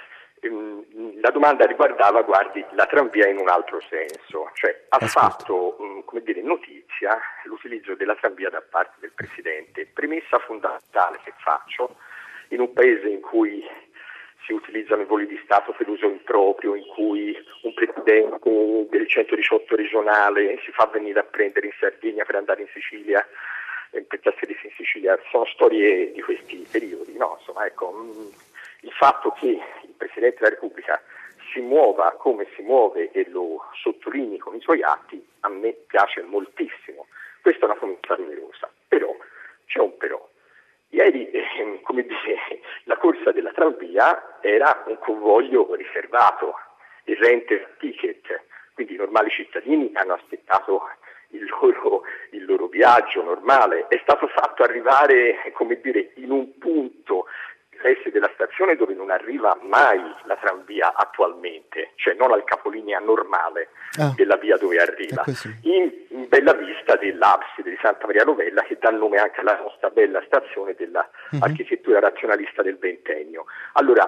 La domanda riguardava, guardi, la tranvia in un altro senso, cioè ha Ascolta. fatto come dire, notizia l'utilizzo della tranvia da parte del Presidente, premessa fondamentale che faccio in un paese in cui si utilizzano i voli di Stato per uso improprio, in cui un Presidente del centodiciotto regionale si fa venire a prendere in Sardegna per andare in Sicilia, per trasferirsi in Sicilia. Sono storie di questi periodi, no? Insomma, ecco, il fatto che il Presidente della Repubblica si muova come si muove e lo sottolinei con i suoi atti, a me piace moltissimo. Questa è una promessa doverosa, però c'è un però. Ieri, eh, come dire, la corsa della tranvia era un convoglio riservato, il renter ticket, quindi i normali cittadini hanno aspettato il loro, il loro viaggio normale. È stato fatto arrivare, come dire, in un punto pressi della stazione dove non arriva mai la tranvia attualmente, cioè non al capolinea normale ah, della via dove arriva, in, in bella vista dell'abside di Santa Maria Novella, che dà nome anche alla nostra bella stazione dell'architettura uh-huh. razionalista del ventennio. Allora,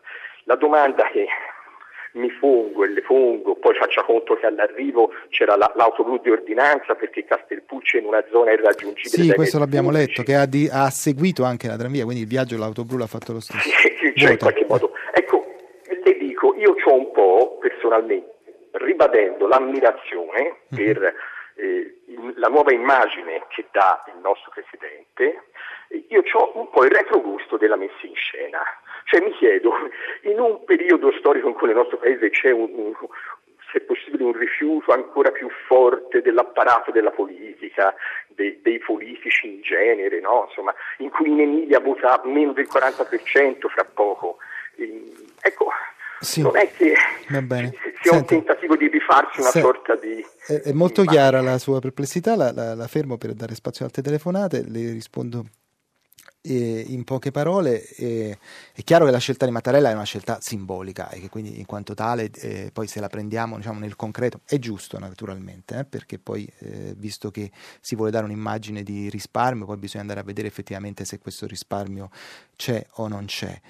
la domanda che mi pongo e le pongo, poi faccia conto che all'arrivo c'era la, l'auto blu di ordinanza perché Castelpucci è in una zona irraggiungibile. Sì, questo l'abbiamo pubblici. letto, che ha, di, ha seguito anche la tranvia, quindi il viaggio l'auto blu l'ha fatto lo stesso. Cioè, in qualche modo. Ecco, le dico, io c'ho un po' personalmente, ribadendo l'ammirazione mm. per eh, la nuova immagine che dà il nostro Presidente, io c'ho un po' il retrogusto della messa in scena. Cioè mi chiedo, in un periodo storico in cui nel nostro paese c'è un, un, se possibile un rifiuto ancora più forte dell'apparato della politica, de, dei politici in genere, no? Insomma, in cui in Emilia vota meno del quaranta per cento fra poco, eh, ecco, sì, non è che sia un tentativo di rifarsi una se, sorta di... È, è molto di chiara la sua perplessità, la, la, la fermo per dare spazio ad altre telefonate, le rispondo in poche parole. Eh, è chiaro che la scelta di Mattarella è una scelta simbolica e che quindi in quanto tale eh, poi se la prendiamo diciamo nel concreto è giusto naturalmente, eh, perché poi eh, visto che si vuole dare un'immagine di risparmio poi bisogna andare a vedere effettivamente se questo risparmio c'è o non c'è.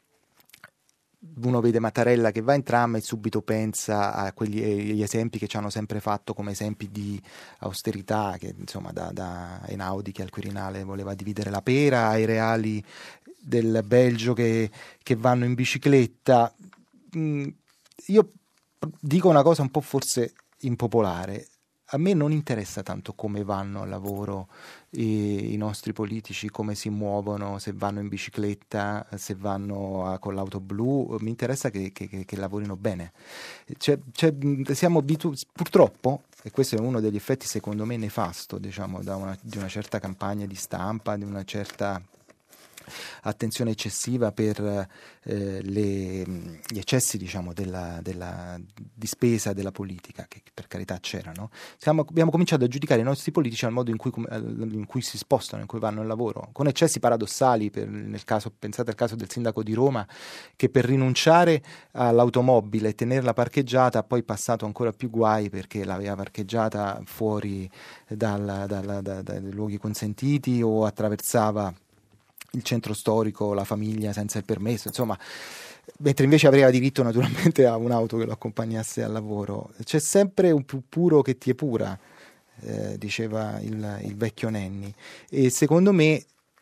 Uno vede Mattarella che va in tram e subito pensa a quegli gli esempi che ci hanno sempre fatto come esempi di austerità, che insomma da, da Einaudi che al Quirinale voleva dividere la pera, ai reali del Belgio che, che vanno in bicicletta. Io dico una cosa un po' forse impopolare, a me non interessa tanto come vanno al lavoro i, i nostri politici, come si muovono, se vanno in bicicletta, se vanno a, con l'auto blu, mi interessa che, che, che lavorino bene. C'è, c'è, siamo abitu- purtroppo, e questo è uno degli effetti secondo me nefasto, diciamo, da una, di una certa campagna di stampa, di una certa attenzione eccessiva per eh, le, gli eccessi diciamo della, della di spesa della politica, che per carità c'erano. Siamo, abbiamo cominciato a giudicare i nostri politici al modo in cui, in cui si spostano, in cui vanno al lavoro, con eccessi paradossali. Per, nel caso, pensate al caso del sindaco di Roma che per rinunciare all'automobile e tenerla parcheggiata ha poi passato ancora più guai perché l'aveva parcheggiata fuori dal, dal, dal, dai luoghi consentiti o attraversava il centro storico, la famiglia senza il permesso, insomma, mentre invece aveva diritto naturalmente a un'auto che lo accompagnasse al lavoro. C'è sempre un più puro che ti epura, eh, diceva il, il vecchio Nenni, e secondo me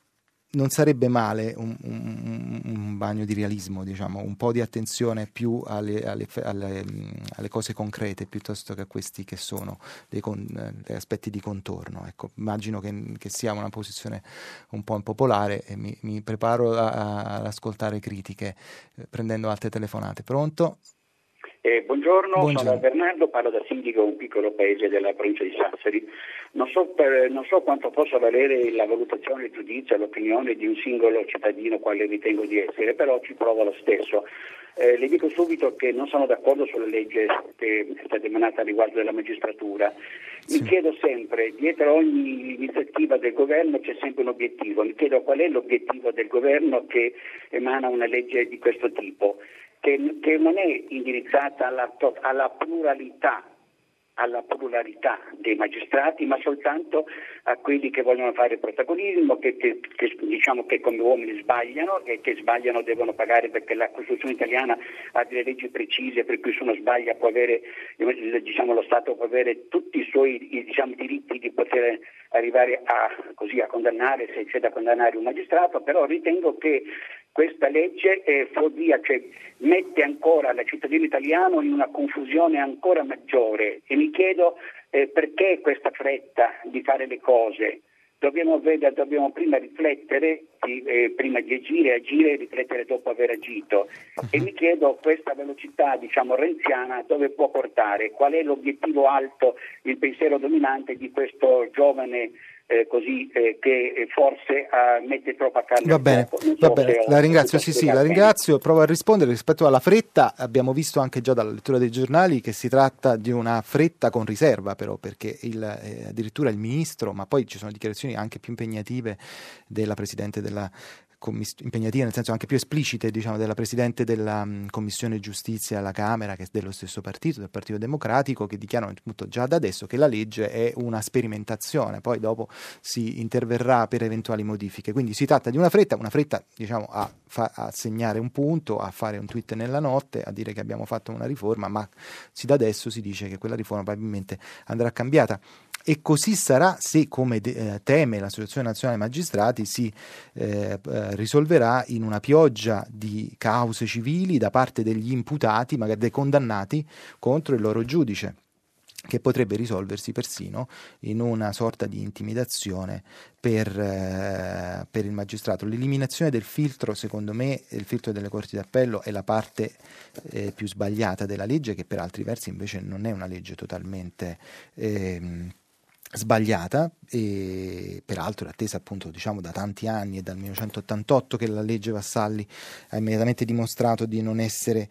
non sarebbe male un, un, un bagno di realismo, diciamo, un po' di attenzione più alle, alle, alle, alle cose concrete piuttosto che a questi che sono dei, con, dei aspetti di contorno. Ecco, immagino che, che sia una posizione un po' impopolare e mi, mi preparo a, a, ad ascoltare critiche eh, prendendo altre telefonate. Pronto? Eh, buongiorno, buongiorno, sono Bernardo, parlo da Sindico, un piccolo paese della provincia di Sassari. Non so, per, non so quanto possa valere la valutazione, il giudizio, l'opinione di un singolo cittadino quale ritengo di essere, però ci provo lo stesso. Eh, le dico subito che non sono d'accordo sulla legge che è stata emanata a riguardo della magistratura. Mi sì. chiedo sempre, dietro ogni iniziativa del governo c'è sempre un obiettivo. Mi chiedo qual è l'obiettivo del governo che emana una legge di questo tipo. Che, che non è indirizzata alla, alla pluralità alla pluralità dei magistrati, ma soltanto a quelli che vogliono fare protagonismo, che, che, che diciamo che come uomini sbagliano e che sbagliano devono pagare, perché la Costituzione italiana ha delle leggi precise per cui se uno sbaglia può avere, diciamo, lo Stato può avere tutti i suoi diciamo, diritti di poter arrivare a, così, a condannare, se c'è da condannare un magistrato, però ritengo che questa legge è fuorvia, cioè mette ancora il cittadino italiano in una confusione ancora maggiore e mi chiedo eh, perché questa fretta di fare le cose. Dobbiamo, vedere, dobbiamo prima riflettere, eh, prima di agire, agire e riflettere dopo aver agito. E mi chiedo questa velocità, diciamo, renziana dove può portare, qual è l'obiettivo alto, il pensiero dominante di questo giovane Eh, così eh, che forse uh, mette troppa carne va bene, so va bene. La ringrazio, sì sì, la ringrazio, provo a rispondere rispetto alla fretta. Abbiamo visto anche già dalla lettura dei giornali che si tratta di una fretta con riserva, però, perché il, eh, addirittura il ministro, ma poi ci sono dichiarazioni anche più impegnative della Presidente della impegnative nel senso anche più esplicite, diciamo, della Presidente della um, Commissione Giustizia alla Camera, che è dello stesso partito, del Partito Democratico, che dichiarano appunto già da adesso che la legge è una sperimentazione, poi dopo si interverrà per eventuali modifiche. Quindi si tratta di una fretta, una fretta diciamo a, fa, a segnare un punto, a fare un tweet nella notte, a dire che abbiamo fatto una riforma, ma si da adesso si dice che quella riforma probabilmente andrà cambiata. E così sarà se, come de- teme l'Associazione Nazionale Magistrati, si eh, risolverà in una pioggia di cause civili da parte degli imputati, magari dei condannati, contro il loro giudice, che potrebbe risolversi persino in una sorta di intimidazione per, eh, per il magistrato. L'eliminazione del filtro, secondo me, il filtro delle corti d'appello è la parte eh, più sbagliata della legge, che per altri versi invece non è una legge totalmente eh, sbagliata, e peraltro è attesa appunto diciamo da tanti anni, e dal millenovecentottantotto che la legge Vassalli ha immediatamente dimostrato di non essere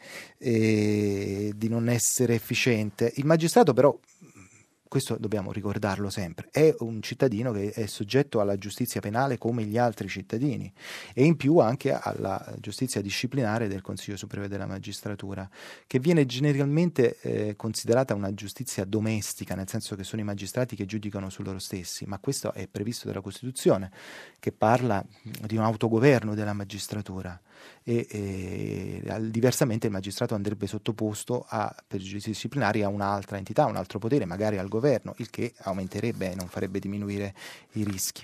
eh, di non essere efficiente. Il magistrato però, questo dobbiamo ricordarlo sempre, è un cittadino che è soggetto alla giustizia penale come gli altri cittadini, e in più anche alla giustizia disciplinare del Consiglio Superiore della Magistratura, che viene generalmente eh, considerata una giustizia domestica, nel senso che sono i magistrati che giudicano su loro stessi, ma questo è previsto dalla Costituzione, che parla di un autogoverno della magistratura. E, e diversamente il magistrato andrebbe sottoposto a, per giudizi disciplinari, a un'altra entità, un altro potere, magari al governo, il che aumenterebbe e non farebbe diminuire i rischi.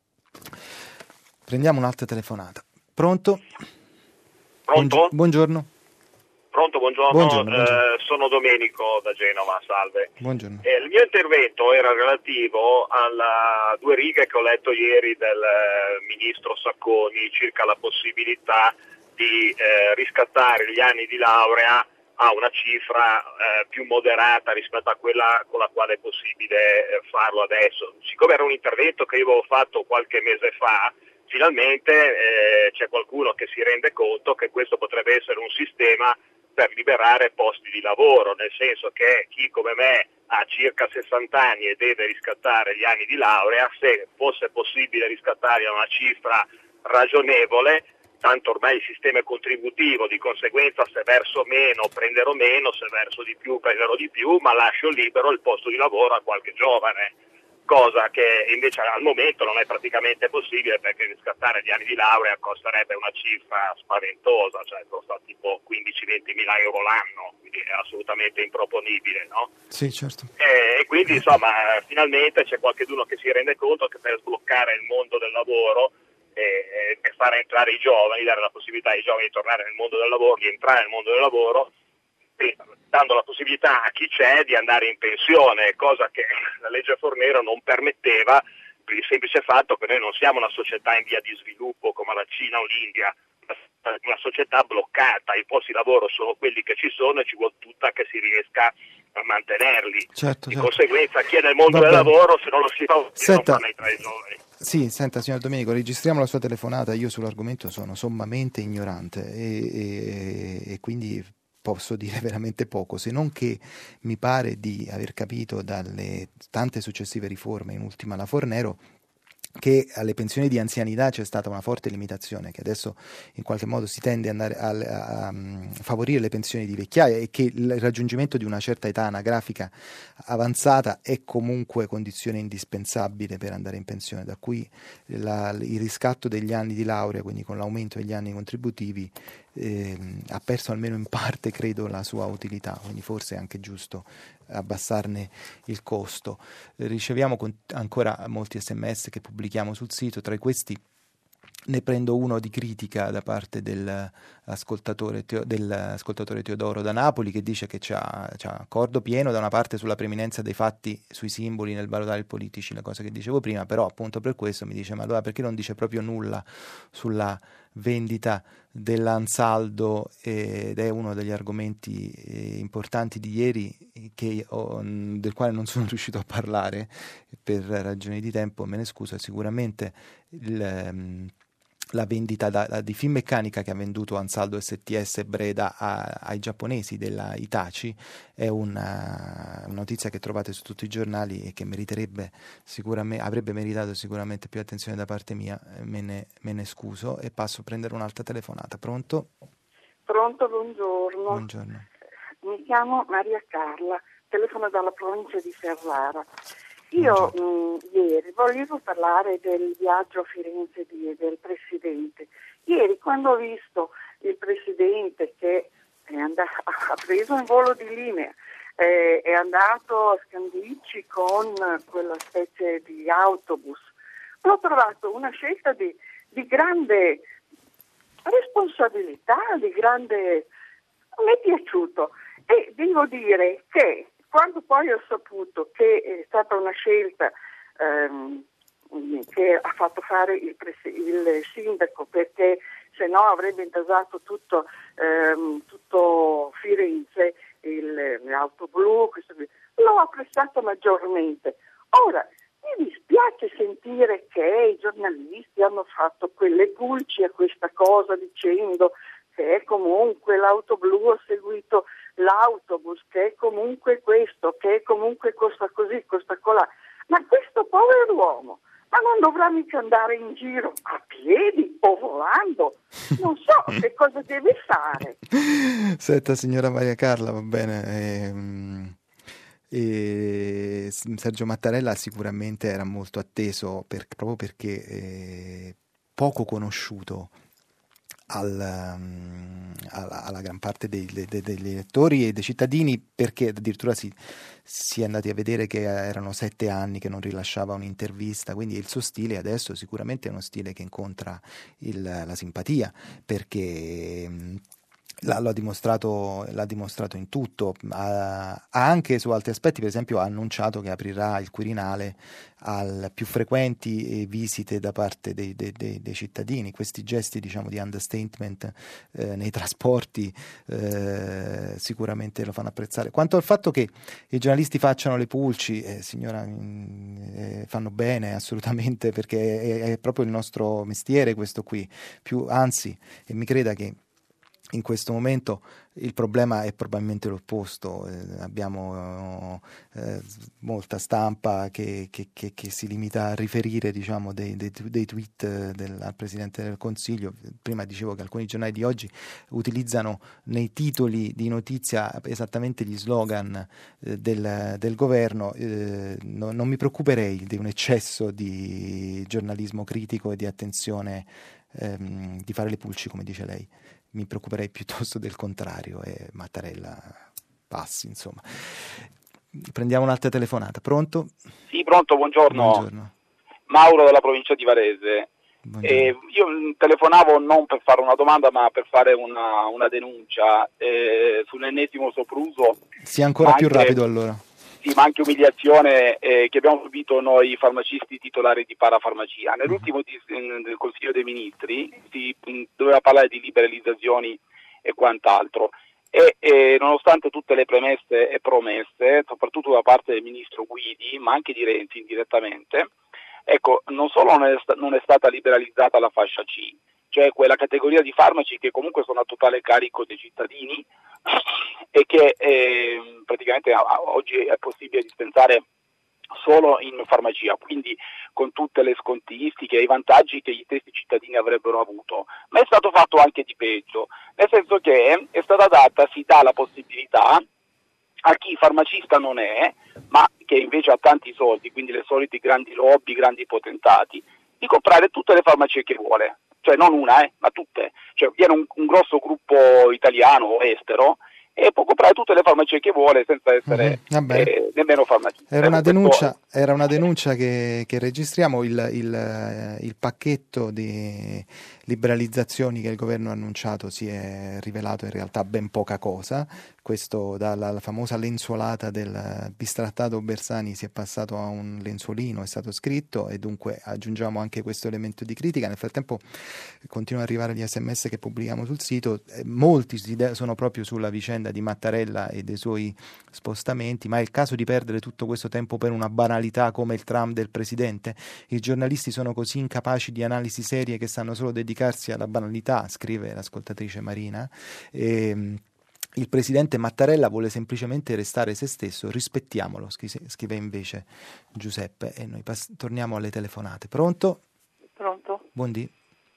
Prendiamo un'altra telefonata. Pronto? Pronto? Buongiorno. Pronto, buongiorno. Buongiorno, buongiorno. Eh, sono Domenico da Genova, salve. Buongiorno. Eh, il mio intervento era relativo alla due righe che ho letto ieri del eh, ministro Sacconi circa la possibilità di eh, riscattare gli anni di laurea a una cifra eh, più moderata rispetto a quella con la quale è possibile eh, farlo adesso. Siccome era un intervento che io avevo fatto qualche mese fa, finalmente eh, c'è qualcuno che si rende conto che questo potrebbe essere un sistema per liberare posti di lavoro, nel senso che chi come me ha circa sessanta anni e deve riscattare gli anni di laurea, se fosse possibile riscattarli a una cifra ragionevole, tanto ormai il sistema è contributivo, di conseguenza se verso meno prenderò meno, se verso di più prenderò di più, ma lascio libero il posto di lavoro a qualche giovane, cosa che invece al momento non è praticamente possibile, perché riscattare gli anni di laurea costerebbe una cifra spaventosa, cioè costa tipo quindici venti mila euro l'anno, quindi è assolutamente improponibile, no? Sì, certo. E, e quindi insomma finalmente c'è qualcuno che si rende conto che per sbloccare il mondo del lavoro e, e fare entrare i giovani, dare la possibilità ai giovani di tornare nel mondo del lavoro, di entrare nel mondo del lavoro, e dando la possibilità a chi c'è di andare in pensione, cosa che la legge Fornero non permetteva, per il semplice fatto che noi non siamo una società in via di sviluppo come la Cina o l'India, una società bloccata, i posti di lavoro sono quelli che ci sono e ci vuole tutta che si riesca a mantenerli. Certo, di certo. conseguenza chi è nel mondo Va del bene. lavoro, se non lo si fa, Senta, non fanno entrare i giovani. Sì, senta signor Domenico, registriamo la sua telefonata, io sull'argomento sono sommamente ignorante e, e, e quindi posso dire veramente poco, se non che mi pare di aver capito dalle tante successive riforme, in ultima la Fornero, che alle pensioni di anzianità c'è stata una forte limitazione, che adesso in qualche modo si tende ad andare a, a, a favorire le pensioni di vecchiaia e che il raggiungimento di una certa età anagrafica avanzata è comunque condizione indispensabile per andare in pensione, da cui la, il riscatto degli anni di laurea, quindi con l'aumento degli anni contributivi, eh, ha perso almeno in parte, credo, la sua utilità, quindi forse è anche giusto abbassarne il costo. Eh, riceviamo con, ancora molti sms che pubblichiamo sul sito, tra questi ne prendo uno di critica da parte dell'ascoltatore, Teo, dell'ascoltatore Teodoro da Napoli, che dice che c'ha, c'ha accordo pieno da una parte sulla preeminenza dei fatti sui simboli nel valutare i politici, la cosa che dicevo prima, però appunto per questo mi dice: ma allora perché non dice proprio nulla sulla vendita dell'Ansaldo, ed è uno degli argomenti eh, importanti di ieri che ho, del quale non sono riuscito a parlare per ragioni di tempo, me ne scuso. Sicuramente il, la vendita da, di Finmeccanica che ha venduto Ansaldo S T S Breda a, ai giapponesi della Hitachi è una, una notizia che trovate su tutti i giornali e che meriterebbe sicuramente, avrebbe meritato sicuramente più attenzione da parte mia. Me ne, me ne scuso e passo a prendere un'altra telefonata. Pronto? Pronto, buongiorno. Buongiorno. Mi chiamo Maria Carla, telefono dalla provincia di Ferrara. Io mh, ieri volevo parlare del viaggio a Firenze di, del Presidente. Ieri, quando ho visto il Presidente che è andato, ha preso un volo di linea, eh, è andato a Scandicci con quella specie di autobus, l'ho trovato una scelta di, di grande responsabilità, di grande... mi è piaciuto, e devo dire che quando poi ho saputo che è stata una scelta ehm, che ha fatto fare il, pres- il sindaco, perché se no avrebbe intasato tutto, ehm, tutto Firenze, il, l'auto blu, questo, l'ho apprezzato maggiormente. Ora, mi dispiace sentire che i giornalisti hanno fatto quelle pulci a questa cosa dicendo che è comunque l'auto blu ha seguito l'autobus, che è comunque questo, che è comunque costa così, costa colà. Ma questo povero uomo, ma non dovrà mica andare in giro a piedi o volando? Non so che cosa deve fare. Senta, signora Maria Carla, va bene. Ehm... E Sergio Mattarella sicuramente era molto atteso per, proprio perché eh, poco conosciuto al, um, alla, alla gran parte dei, de, de, degli elettori e dei cittadini, perché addirittura si, si è andati a vedere che erano sette anni che non rilasciava un'intervista, quindi il suo stile adesso sicuramente è uno stile che incontra il, la simpatia, perché um, L'ha, l'ha, dimostrato, l'ha dimostrato in tutto, ha, ha anche su altri aspetti, per esempio ha annunciato che aprirà il Quirinale a più frequenti visite da parte dei, dei, dei, dei cittadini. Questi gesti, diciamo, di understatement eh, nei trasporti eh, sicuramente lo fanno apprezzare. Quanto al fatto che i giornalisti facciano le pulci, eh, signora, eh, fanno bene assolutamente, perché è, è proprio il nostro mestiere questo qui, più, anzi, e mi creda che in questo momento il problema è probabilmente l'opposto, eh, abbiamo eh, molta stampa che, che, che, che si limita a riferire, diciamo, dei, dei, dei tweet del, al Presidente del Consiglio. Prima dicevo che alcuni giornali di oggi utilizzano nei titoli di notizia esattamente gli slogan eh, del, del governo. Eh, no, non mi preoccuperei di un eccesso di giornalismo critico e di attenzione, ehm, di fare le pulci, come dice lei. Mi preoccuperei piuttosto del contrario e Mattarella passi, insomma. Prendiamo un'altra telefonata. Pronto? Sì, pronto, buongiorno. Buongiorno. Mauro dalla provincia di Varese. Eh, io telefonavo non per fare una domanda ma per fare una, una denuncia eh, sull'ennesimo sopruso. Sia ancora più anche, rapido allora. Sì, ma anche umiliazione eh, che abbiamo subito noi farmacisti titolari di parafarmacia. Nell'ultimo uh-huh. del Consiglio dei Ministri si mh, doveva parlare di liberalizzazioni e quant'altro. E, e nonostante tutte le premesse e promesse, soprattutto da parte del ministro Guidi, ma anche di Renzi indirettamente, ecco, non solo non è, sta- non è stata liberalizzata la fascia C, cioè quella categoria di farmaci che comunque sono a totale carico dei cittadini e che eh, praticamente a- oggi è possibile dispensare solo in farmacia, quindi con tutte le scontistiche e i vantaggi che gli stessi cittadini avrebbero avuto, ma è stato fatto anche di peggio, nel senso che è stata data, si dà la possibilità a chi farmacista non è, ma che invece ha tanti soldi, quindi le solite grandi lobby, grandi potentati, di comprare tutte le farmacie che vuole, cioè non una, eh, ma tutte, cioè viene un, un grosso gruppo italiano o estero e può comprare tutte le farmacie che vuole senza essere uh-huh. eh, nemmeno farmacista. Era una denuncia, era una denuncia che, che registriamo, il, il, il pacchetto di liberalizzazioni che il governo ha annunciato si è rivelato in realtà ben poca cosa. Questo dalla la famosa lenzuolata del bistrattato Bersani si è passato a un lenzuolino, è stato scritto, e dunque aggiungiamo anche questo elemento di critica. Nel frattempo continuano ad arrivare gli sms che pubblichiamo sul sito, eh, molti sono proprio sulla vicenda di Mattarella e dei suoi spostamenti, ma è il caso di perdere tutto questo tempo per una banalità come il tram del presidente? I giornalisti sono così incapaci di analisi serie che sanno solo dedicarsi alla banalità, scrive l'ascoltatrice Marina. E il presidente Mattarella vuole semplicemente restare se stesso, rispettiamolo, scrive invece Giuseppe, e noi pass- torniamo alle telefonate. Pronto? Pronto? Buondì.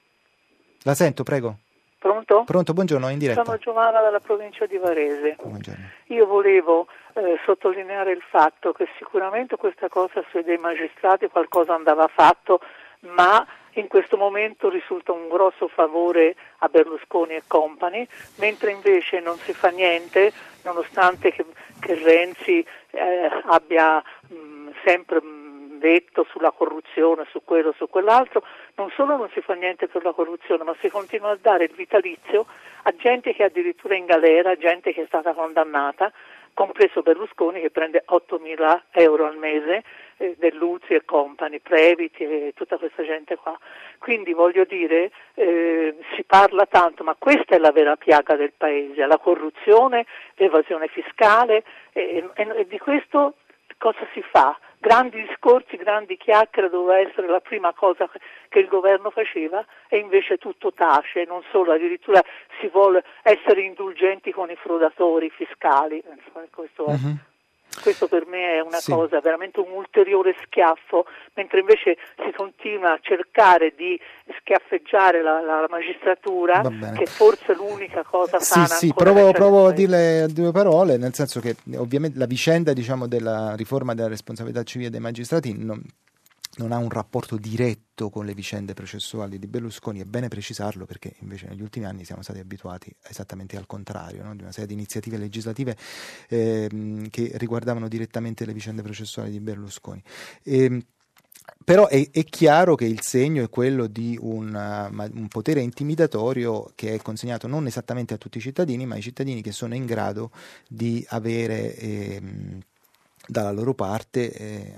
La sento, prego. Pronto? Pronto, buongiorno, in diretta. Sono Giovanna dalla provincia di Varese. Buongiorno. Io volevo eh, sottolineare il fatto che sicuramente questa cosa sui dei magistrati qualcosa andava fatto, ma in questo momento risulta un grosso favore a Berlusconi e compagni, mentre invece non si fa niente, nonostante che, che Renzi eh, abbia mh, sempre mh, detto sulla corruzione, su quello, su quell'altro. Non solo non si fa niente per la corruzione, ma si continua a dare il vitalizio a gente che è addirittura in galera, gente che è stata condannata, compreso Berlusconi che prende ottomila euro al mese, eh, Dell'Uzzi e compagni, Previti e tutta questa gente qua. Quindi voglio dire, eh, si parla tanto, ma questa è la vera piaga del paese, la corruzione, l'evasione fiscale, e, e, e di questo cosa si fa? Grandi discorsi, grandi chiacchiere doveva essere la prima cosa che il governo faceva, e invece tutto tace, non solo, addirittura si vuole essere indulgenti con i frodatori fiscali. Questo, è, uh-huh. questo per me è una sì. cosa, veramente un ulteriore schiaffo, mentre invece si continua a cercare di schiaffeggiare la, la magistratura, che forse è l'unica cosa sana. Sì, sì, provo, provo a dirle due parole, nel senso che ovviamente la vicenda, diciamo, della riforma della responsabilità civile dei magistrati non, non ha un rapporto diretto con le vicende processuali di Berlusconi, è bene precisarlo, perché invece negli ultimi anni siamo stati abituati esattamente al contrario, no? Di una serie di iniziative legislative eh, che riguardavano direttamente le vicende processuali di Berlusconi. E, però è, è chiaro che il segno è quello di un, uh, un potere intimidatorio che è consegnato non esattamente a tutti i cittadini, ma ai cittadini che sono in grado di avere ehm, dalla loro parte eh,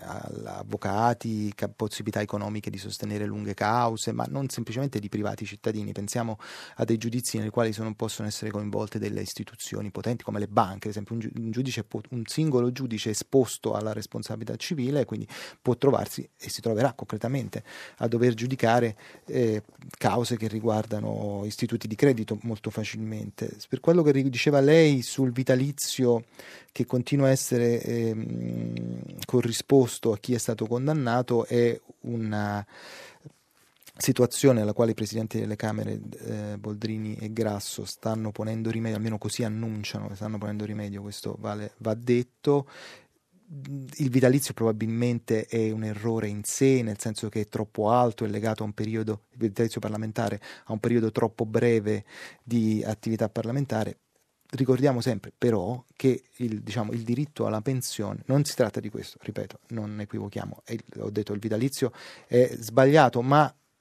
avvocati, possibilità economiche di sostenere lunghe cause, ma non semplicemente di privati cittadini. Pensiamo a dei giudizi nei quali non possono essere coinvolte delle istituzioni potenti come le banche, ad esempio un, gi- un, giudice può, un singolo giudice esposto alla responsabilità civile, quindi può trovarsi e si troverà concretamente a dover giudicare eh, cause che riguardano istituti di credito molto facilmente. Per quello che diceva lei sul vitalizio che continua a essere ehm, corrisposto a chi è stato condannato, è una situazione alla quale i presidenti delle Camere eh, Boldrini e Grasso stanno ponendo rimedio, almeno così annunciano che stanno ponendo rimedio, questo vale, va detto. Il vitalizio probabilmente è un errore in sé, nel senso che è troppo alto, è legato a un periodo, il vitalizio parlamentare, a un periodo troppo breve di attività parlamentare. Ricordiamo sempre però che il, diciamo, il diritto alla pensione, non si tratta di questo, ripeto, non equivochiamo, è, ho detto il vitalizio è sbagliato, ma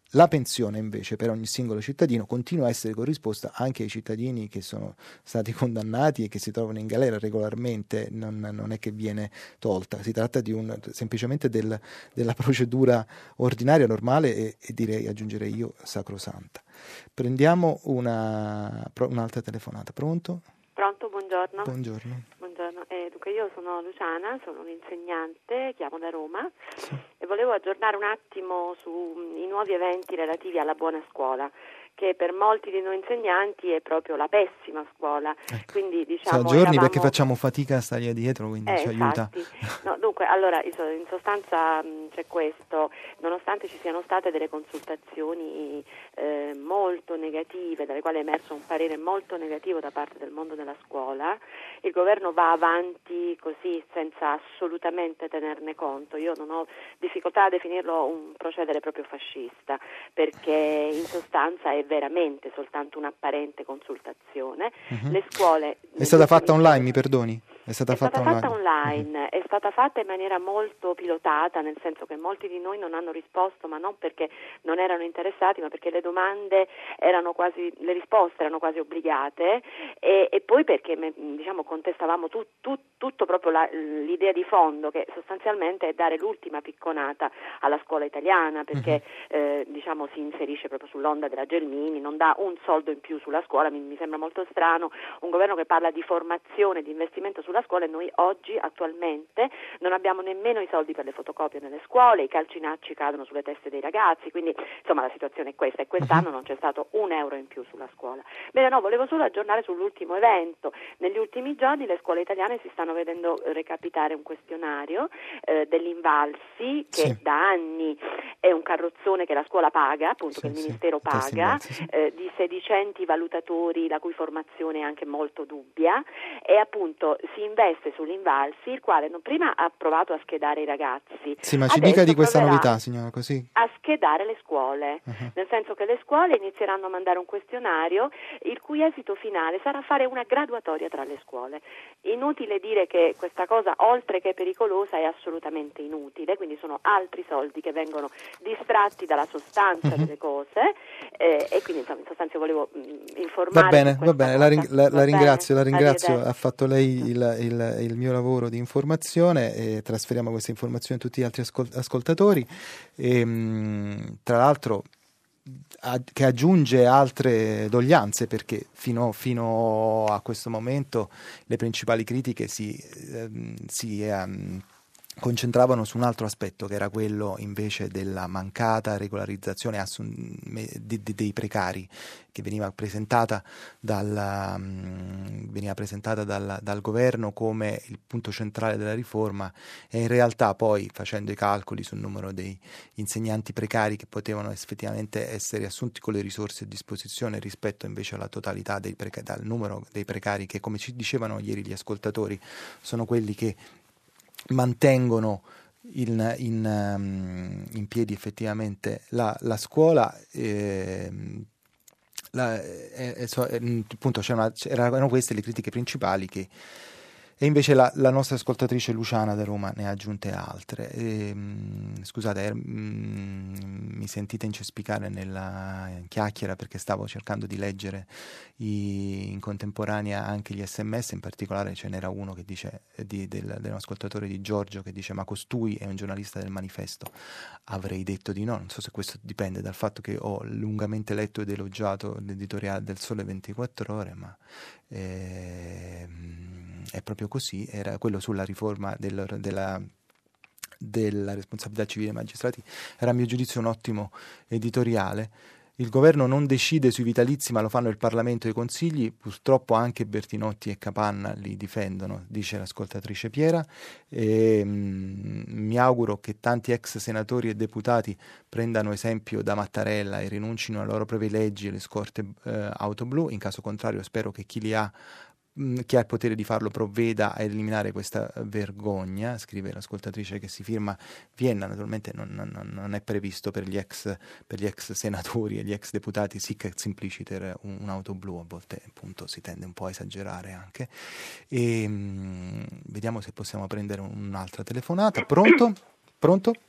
La pensione invece per ogni singolo cittadino continua a essere corrisposta anche ai cittadini che sono stati condannati e che si trovano in galera regolarmente, non, non è che viene tolta, si tratta di un, semplicemente del, della procedura ordinaria, normale e, e direi, aggiungerei io, sacrosanta. Prendiamo una, un'altra telefonata. Pronto? Pronto, buongiorno. Buongiorno. Buongiorno. Eh, dunque io sono Luciana, sono un'insegnante, chiamo da Roma, sì. E volevo aggiornare un attimo sui nuovi eventi relativi alla buona scuola, che per molti di noi insegnanti è proprio la pessima scuola. Ecco. Quindi diciamo giorni eravamo... perché facciamo fatica a stargli dietro, quindi eh, ci aiuta. No, dunque, allora in sostanza mh, c'è questo, nonostante ci siano state delle consultazioni eh, molto negative, dalle quali è emerso un parere molto negativo da parte del mondo della scuola, il governo va avanti così senza assolutamente tenerne conto. Io non ho difficoltà a definirlo un procedere proprio fascista, perché in sostanza è veramente soltanto un'apparente consultazione. Uh-huh. Le scuole è stata fatta online, mi perdoni? È stata, è fatta, stata fatta online, online. Uh-huh. È stata fatta in maniera molto pilotata, nel senso che molti di noi non hanno risposto, ma non perché non erano interessati, ma perché le domande erano quasi, le risposte erano quasi obbligate, e, e poi perché diciamo contestavamo tu, tu, tutto proprio la, l'idea di fondo, che sostanzialmente è dare l'ultima picconata alla scuola italiana, perché uh-huh. eh, diciamo si inserisce proprio sull'onda della Gelmini, non dà un soldo in più sulla scuola. Mi, mi sembra molto strano un governo che parla di formazione, di investimento sulla scuola, e noi oggi attualmente non abbiamo nemmeno i soldi per le fotocopie nelle scuole, i calcinacci cadono sulle teste dei ragazzi, quindi insomma la situazione è questa, e quest'anno uh-huh. non c'è stato un euro in più sulla scuola. Bene, no, volevo solo aggiornare sull'ultimo evento. Negli ultimi giorni le scuole italiane si stanno vedendo recapitare un questionario eh, dell'Invalsi, che sì. da anni è un carrozzone che la scuola paga, appunto sì, che il sì. Ministero paga, sì. eh, di sedicenti valutatori la cui formazione è anche molto dubbia, e appunto si investe sull'Invalsi, il quale non, prima ha provato a schedare i ragazzi. Sì, ma ci dica di questa novità, signora, così. A schedare le scuole, uh-huh. nel senso che le scuole inizieranno a mandare un questionario il cui esito finale sarà fare una graduatoria tra le scuole. Inutile dire che questa cosa, oltre che pericolosa, è assolutamente inutile, quindi sono altri soldi che vengono distratti dalla sostanza uh-huh. delle cose, eh, e quindi insomma, in sostanza volevo mh, informare. Va bene, va bene, la, ring- la, va la ringrazio, bene? la ringrazio, ha fatto lei il, il, il mio lavoro di informazione, e trasferiamo queste informazioni a tutti gli altri ascol- ascoltatori, e, mh, tra l'altro a, che aggiunge altre doglianze, perché fino, fino a questo momento le principali critiche si, ehm, si ehm, concentravano su un altro aspetto, che era quello invece della mancata regolarizzazione assun- di, di, dei precari, che veniva presentata dal, um, veniva presentata dal, dal governo come il punto centrale della riforma, e in realtà poi, facendo i calcoli sul numero dei insegnanti precari che potevano effettivamente essere assunti con le risorse a disposizione rispetto invece alla totalità dei precari, dal numero dei precari che, come ci dicevano ieri gli ascoltatori, sono quelli che mantengono in, in, um, in piedi effettivamente la, la scuola. Eh, la, eh, eh, so, eh, appunto c'era una, erano queste le critiche principali, che e invece la, la nostra ascoltatrice Luciana da Roma ne ha aggiunte altre. E, mh, scusate, er, mh, mi sentite incespicare nella chiacchiera perché stavo cercando di leggere i, in contemporanea anche gli sms, in particolare ce n'era uno che dice di, del, dell'ascoltatore di Giorgio, che dice: ma costui è un giornalista del Manifesto? Avrei detto di no. Non so se questo dipende dal fatto che ho lungamente letto ed elogiato l'editoriale del Sole ventiquattro Ore, ma eh, è proprio così. Era quello sulla riforma del, della, della responsabilità civile dei magistrati, era a mio giudizio un ottimo editoriale. Il governo non decide sui vitalizi, ma lo fanno il Parlamento e i consigli. Purtroppo anche Bertinotti e Capanna li difendono, dice l'ascoltatrice Piera. E, mh, mi auguro che tanti ex senatori e deputati prendano esempio da Mattarella e rinuncino ai loro privilegi e le scorte eh, auto blu. In caso contrario spero che chi li ha chi ha il potere di farlo provveda a eliminare questa vergogna, scrive l'ascoltatrice che si firma Vienna. Naturalmente non, non, non è previsto per gli ex per gli ex senatori e gli ex deputati sic et simpliciter un, un auto blu, a volte appunto si tende un po' a esagerare anche. E mh, vediamo se possiamo prendere un'altra telefonata. Pronto? Pronto?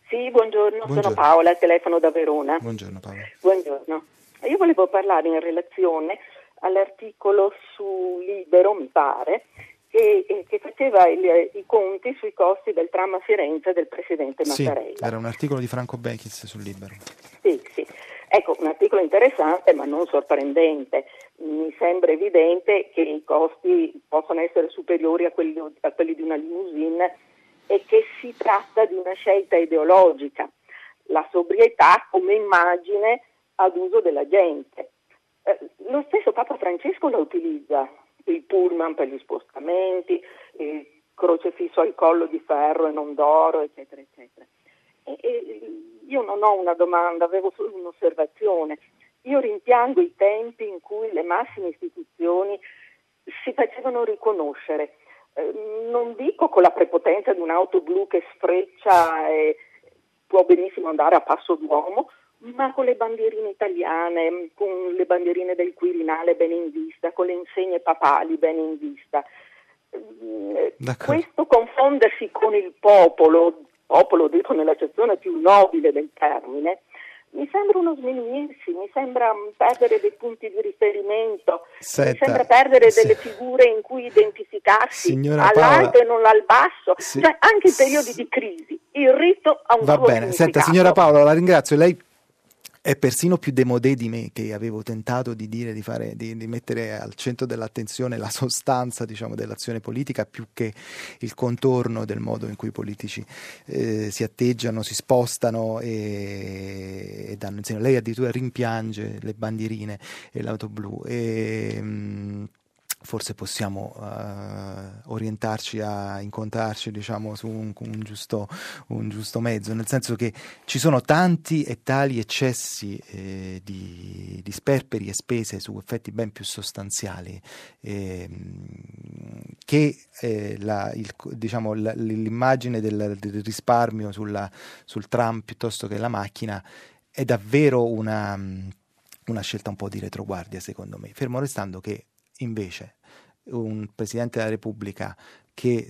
Sì, buongiorno, buongiorno, sono Paola, telefono da Verona. Buongiorno Paola. Buongiorno. Io volevo parlare in relazione all'articolo su Libero, mi pare, che, che faceva il, i conti sui costi del tram a Firenze del Presidente Mattarella. Sì, era un articolo di Franco Bechis sul Libero. Sì, sì. Ecco, un articolo interessante ma non sorprendente. Mi sembra evidente che i costi possono essere superiori a quelli, a quelli di una limousine e che si tratta di una scelta ideologica, la sobrietà come immagine ad uso della gente. Eh, lo stesso Papa Francesco la utilizza, il pullman per gli spostamenti, il crocefisso al collo di ferro e non d'oro, eccetera, eccetera. E, e, io non ho una domanda, avevo solo un'osservazione. Io rimpiango i tempi in cui le massime istituzioni si facevano riconoscere. Non dico con la prepotenza di un'auto blu che sfreccia e può benissimo andare a passo d'uomo, ma con le bandierine italiane, con le bandierine del Quirinale bene in vista, con le insegne papali bene in vista. D'accordo. Questo confondersi con il popolo, popolo dico nell'accezione più nobile del termine, mi sembra uno sminuirsi, mi sembra perdere dei punti di riferimento, Senta, mi sembra perdere sì. delle figure in cui identificarsi Signora all'alto Paola, e non al basso, sì. Cioè anche in periodi di crisi il rito ha un Va suo bene, senta significato. signora Paola, la ringrazio, lei è persino più démodé di me, che avevo tentato di dire di fare di, di mettere al centro dell'attenzione la sostanza, diciamo, dell'azione politica più che il contorno del modo in cui i politici eh, si atteggiano, si spostano e, e danno insieme. Lei addirittura rimpiange le bandierine e l'auto blu e mh, forse possiamo uh, orientarci a incontrarci, diciamo, su un, un, giusto, un giusto mezzo, nel senso che ci sono tanti e tali eccessi eh, di, di sperperi e spese su effetti ben più sostanziali eh, che eh, la, il, diciamo, la, l'immagine del, del risparmio sulla, sul tram piuttosto che la macchina è davvero una, una scelta un po' di retroguardia, secondo me, fermo restando che invece un Presidente della Repubblica che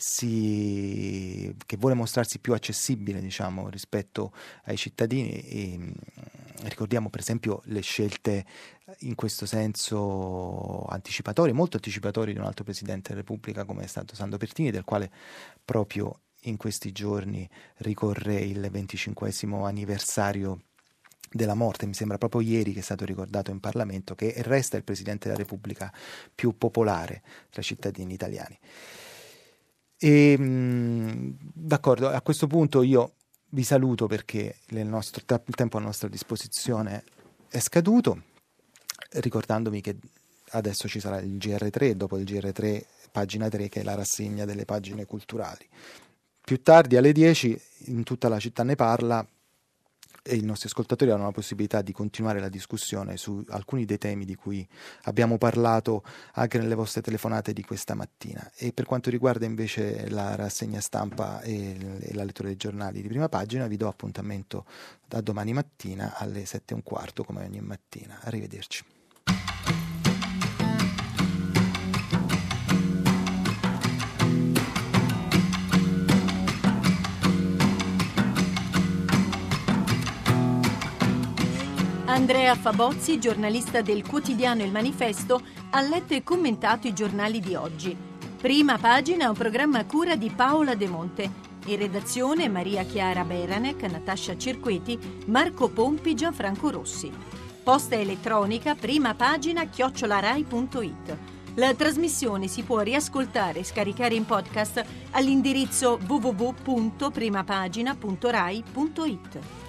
si che vuole mostrarsi più accessibile, diciamo, rispetto ai cittadini e, ricordiamo per esempio le scelte in questo senso anticipatorie, molto anticipatorie di un altro Presidente della Repubblica come è stato Sandro Pertini, del quale proprio in questi giorni ricorre il venticinquesimo anniversario della morte. Mi sembra proprio ieri che è stato ricordato in Parlamento che resta il Presidente della Repubblica più popolare tra i cittadini italiani. E, mh, d'accordo, a questo punto io vi saluto perché il, nostro, il tempo a nostra disposizione è scaduto, ricordandomi che adesso ci sarà il G R tre, dopo il G R tre pagina tre, che è la rassegna delle pagine culturali. Più tardi alle dieci in Tutta la città ne parla e i nostri ascoltatori hanno la possibilità di continuare la discussione su alcuni dei temi di cui abbiamo parlato anche nelle vostre telefonate di questa mattina. E per quanto riguarda invece la rassegna stampa e la lettura dei giornali di prima pagina, vi do appuntamento da domani mattina alle sette e un quarto come ogni mattina. Arrivederci. Andrea Fabozzi, giornalista del quotidiano Il Manifesto, ha letto e commentato i giornali di oggi. Prima pagina è un programma a cura di Paola De Monte. In redazione Maria Chiara Beranec, Natascia Cerqueti, Marco Pompi, Gianfranco Rossi. Posta elettronica prima pagina chiocciolarai punto it. La trasmissione si può riascoltare e scaricare in podcast all'indirizzo w w w punto primapagina punto rai punto it.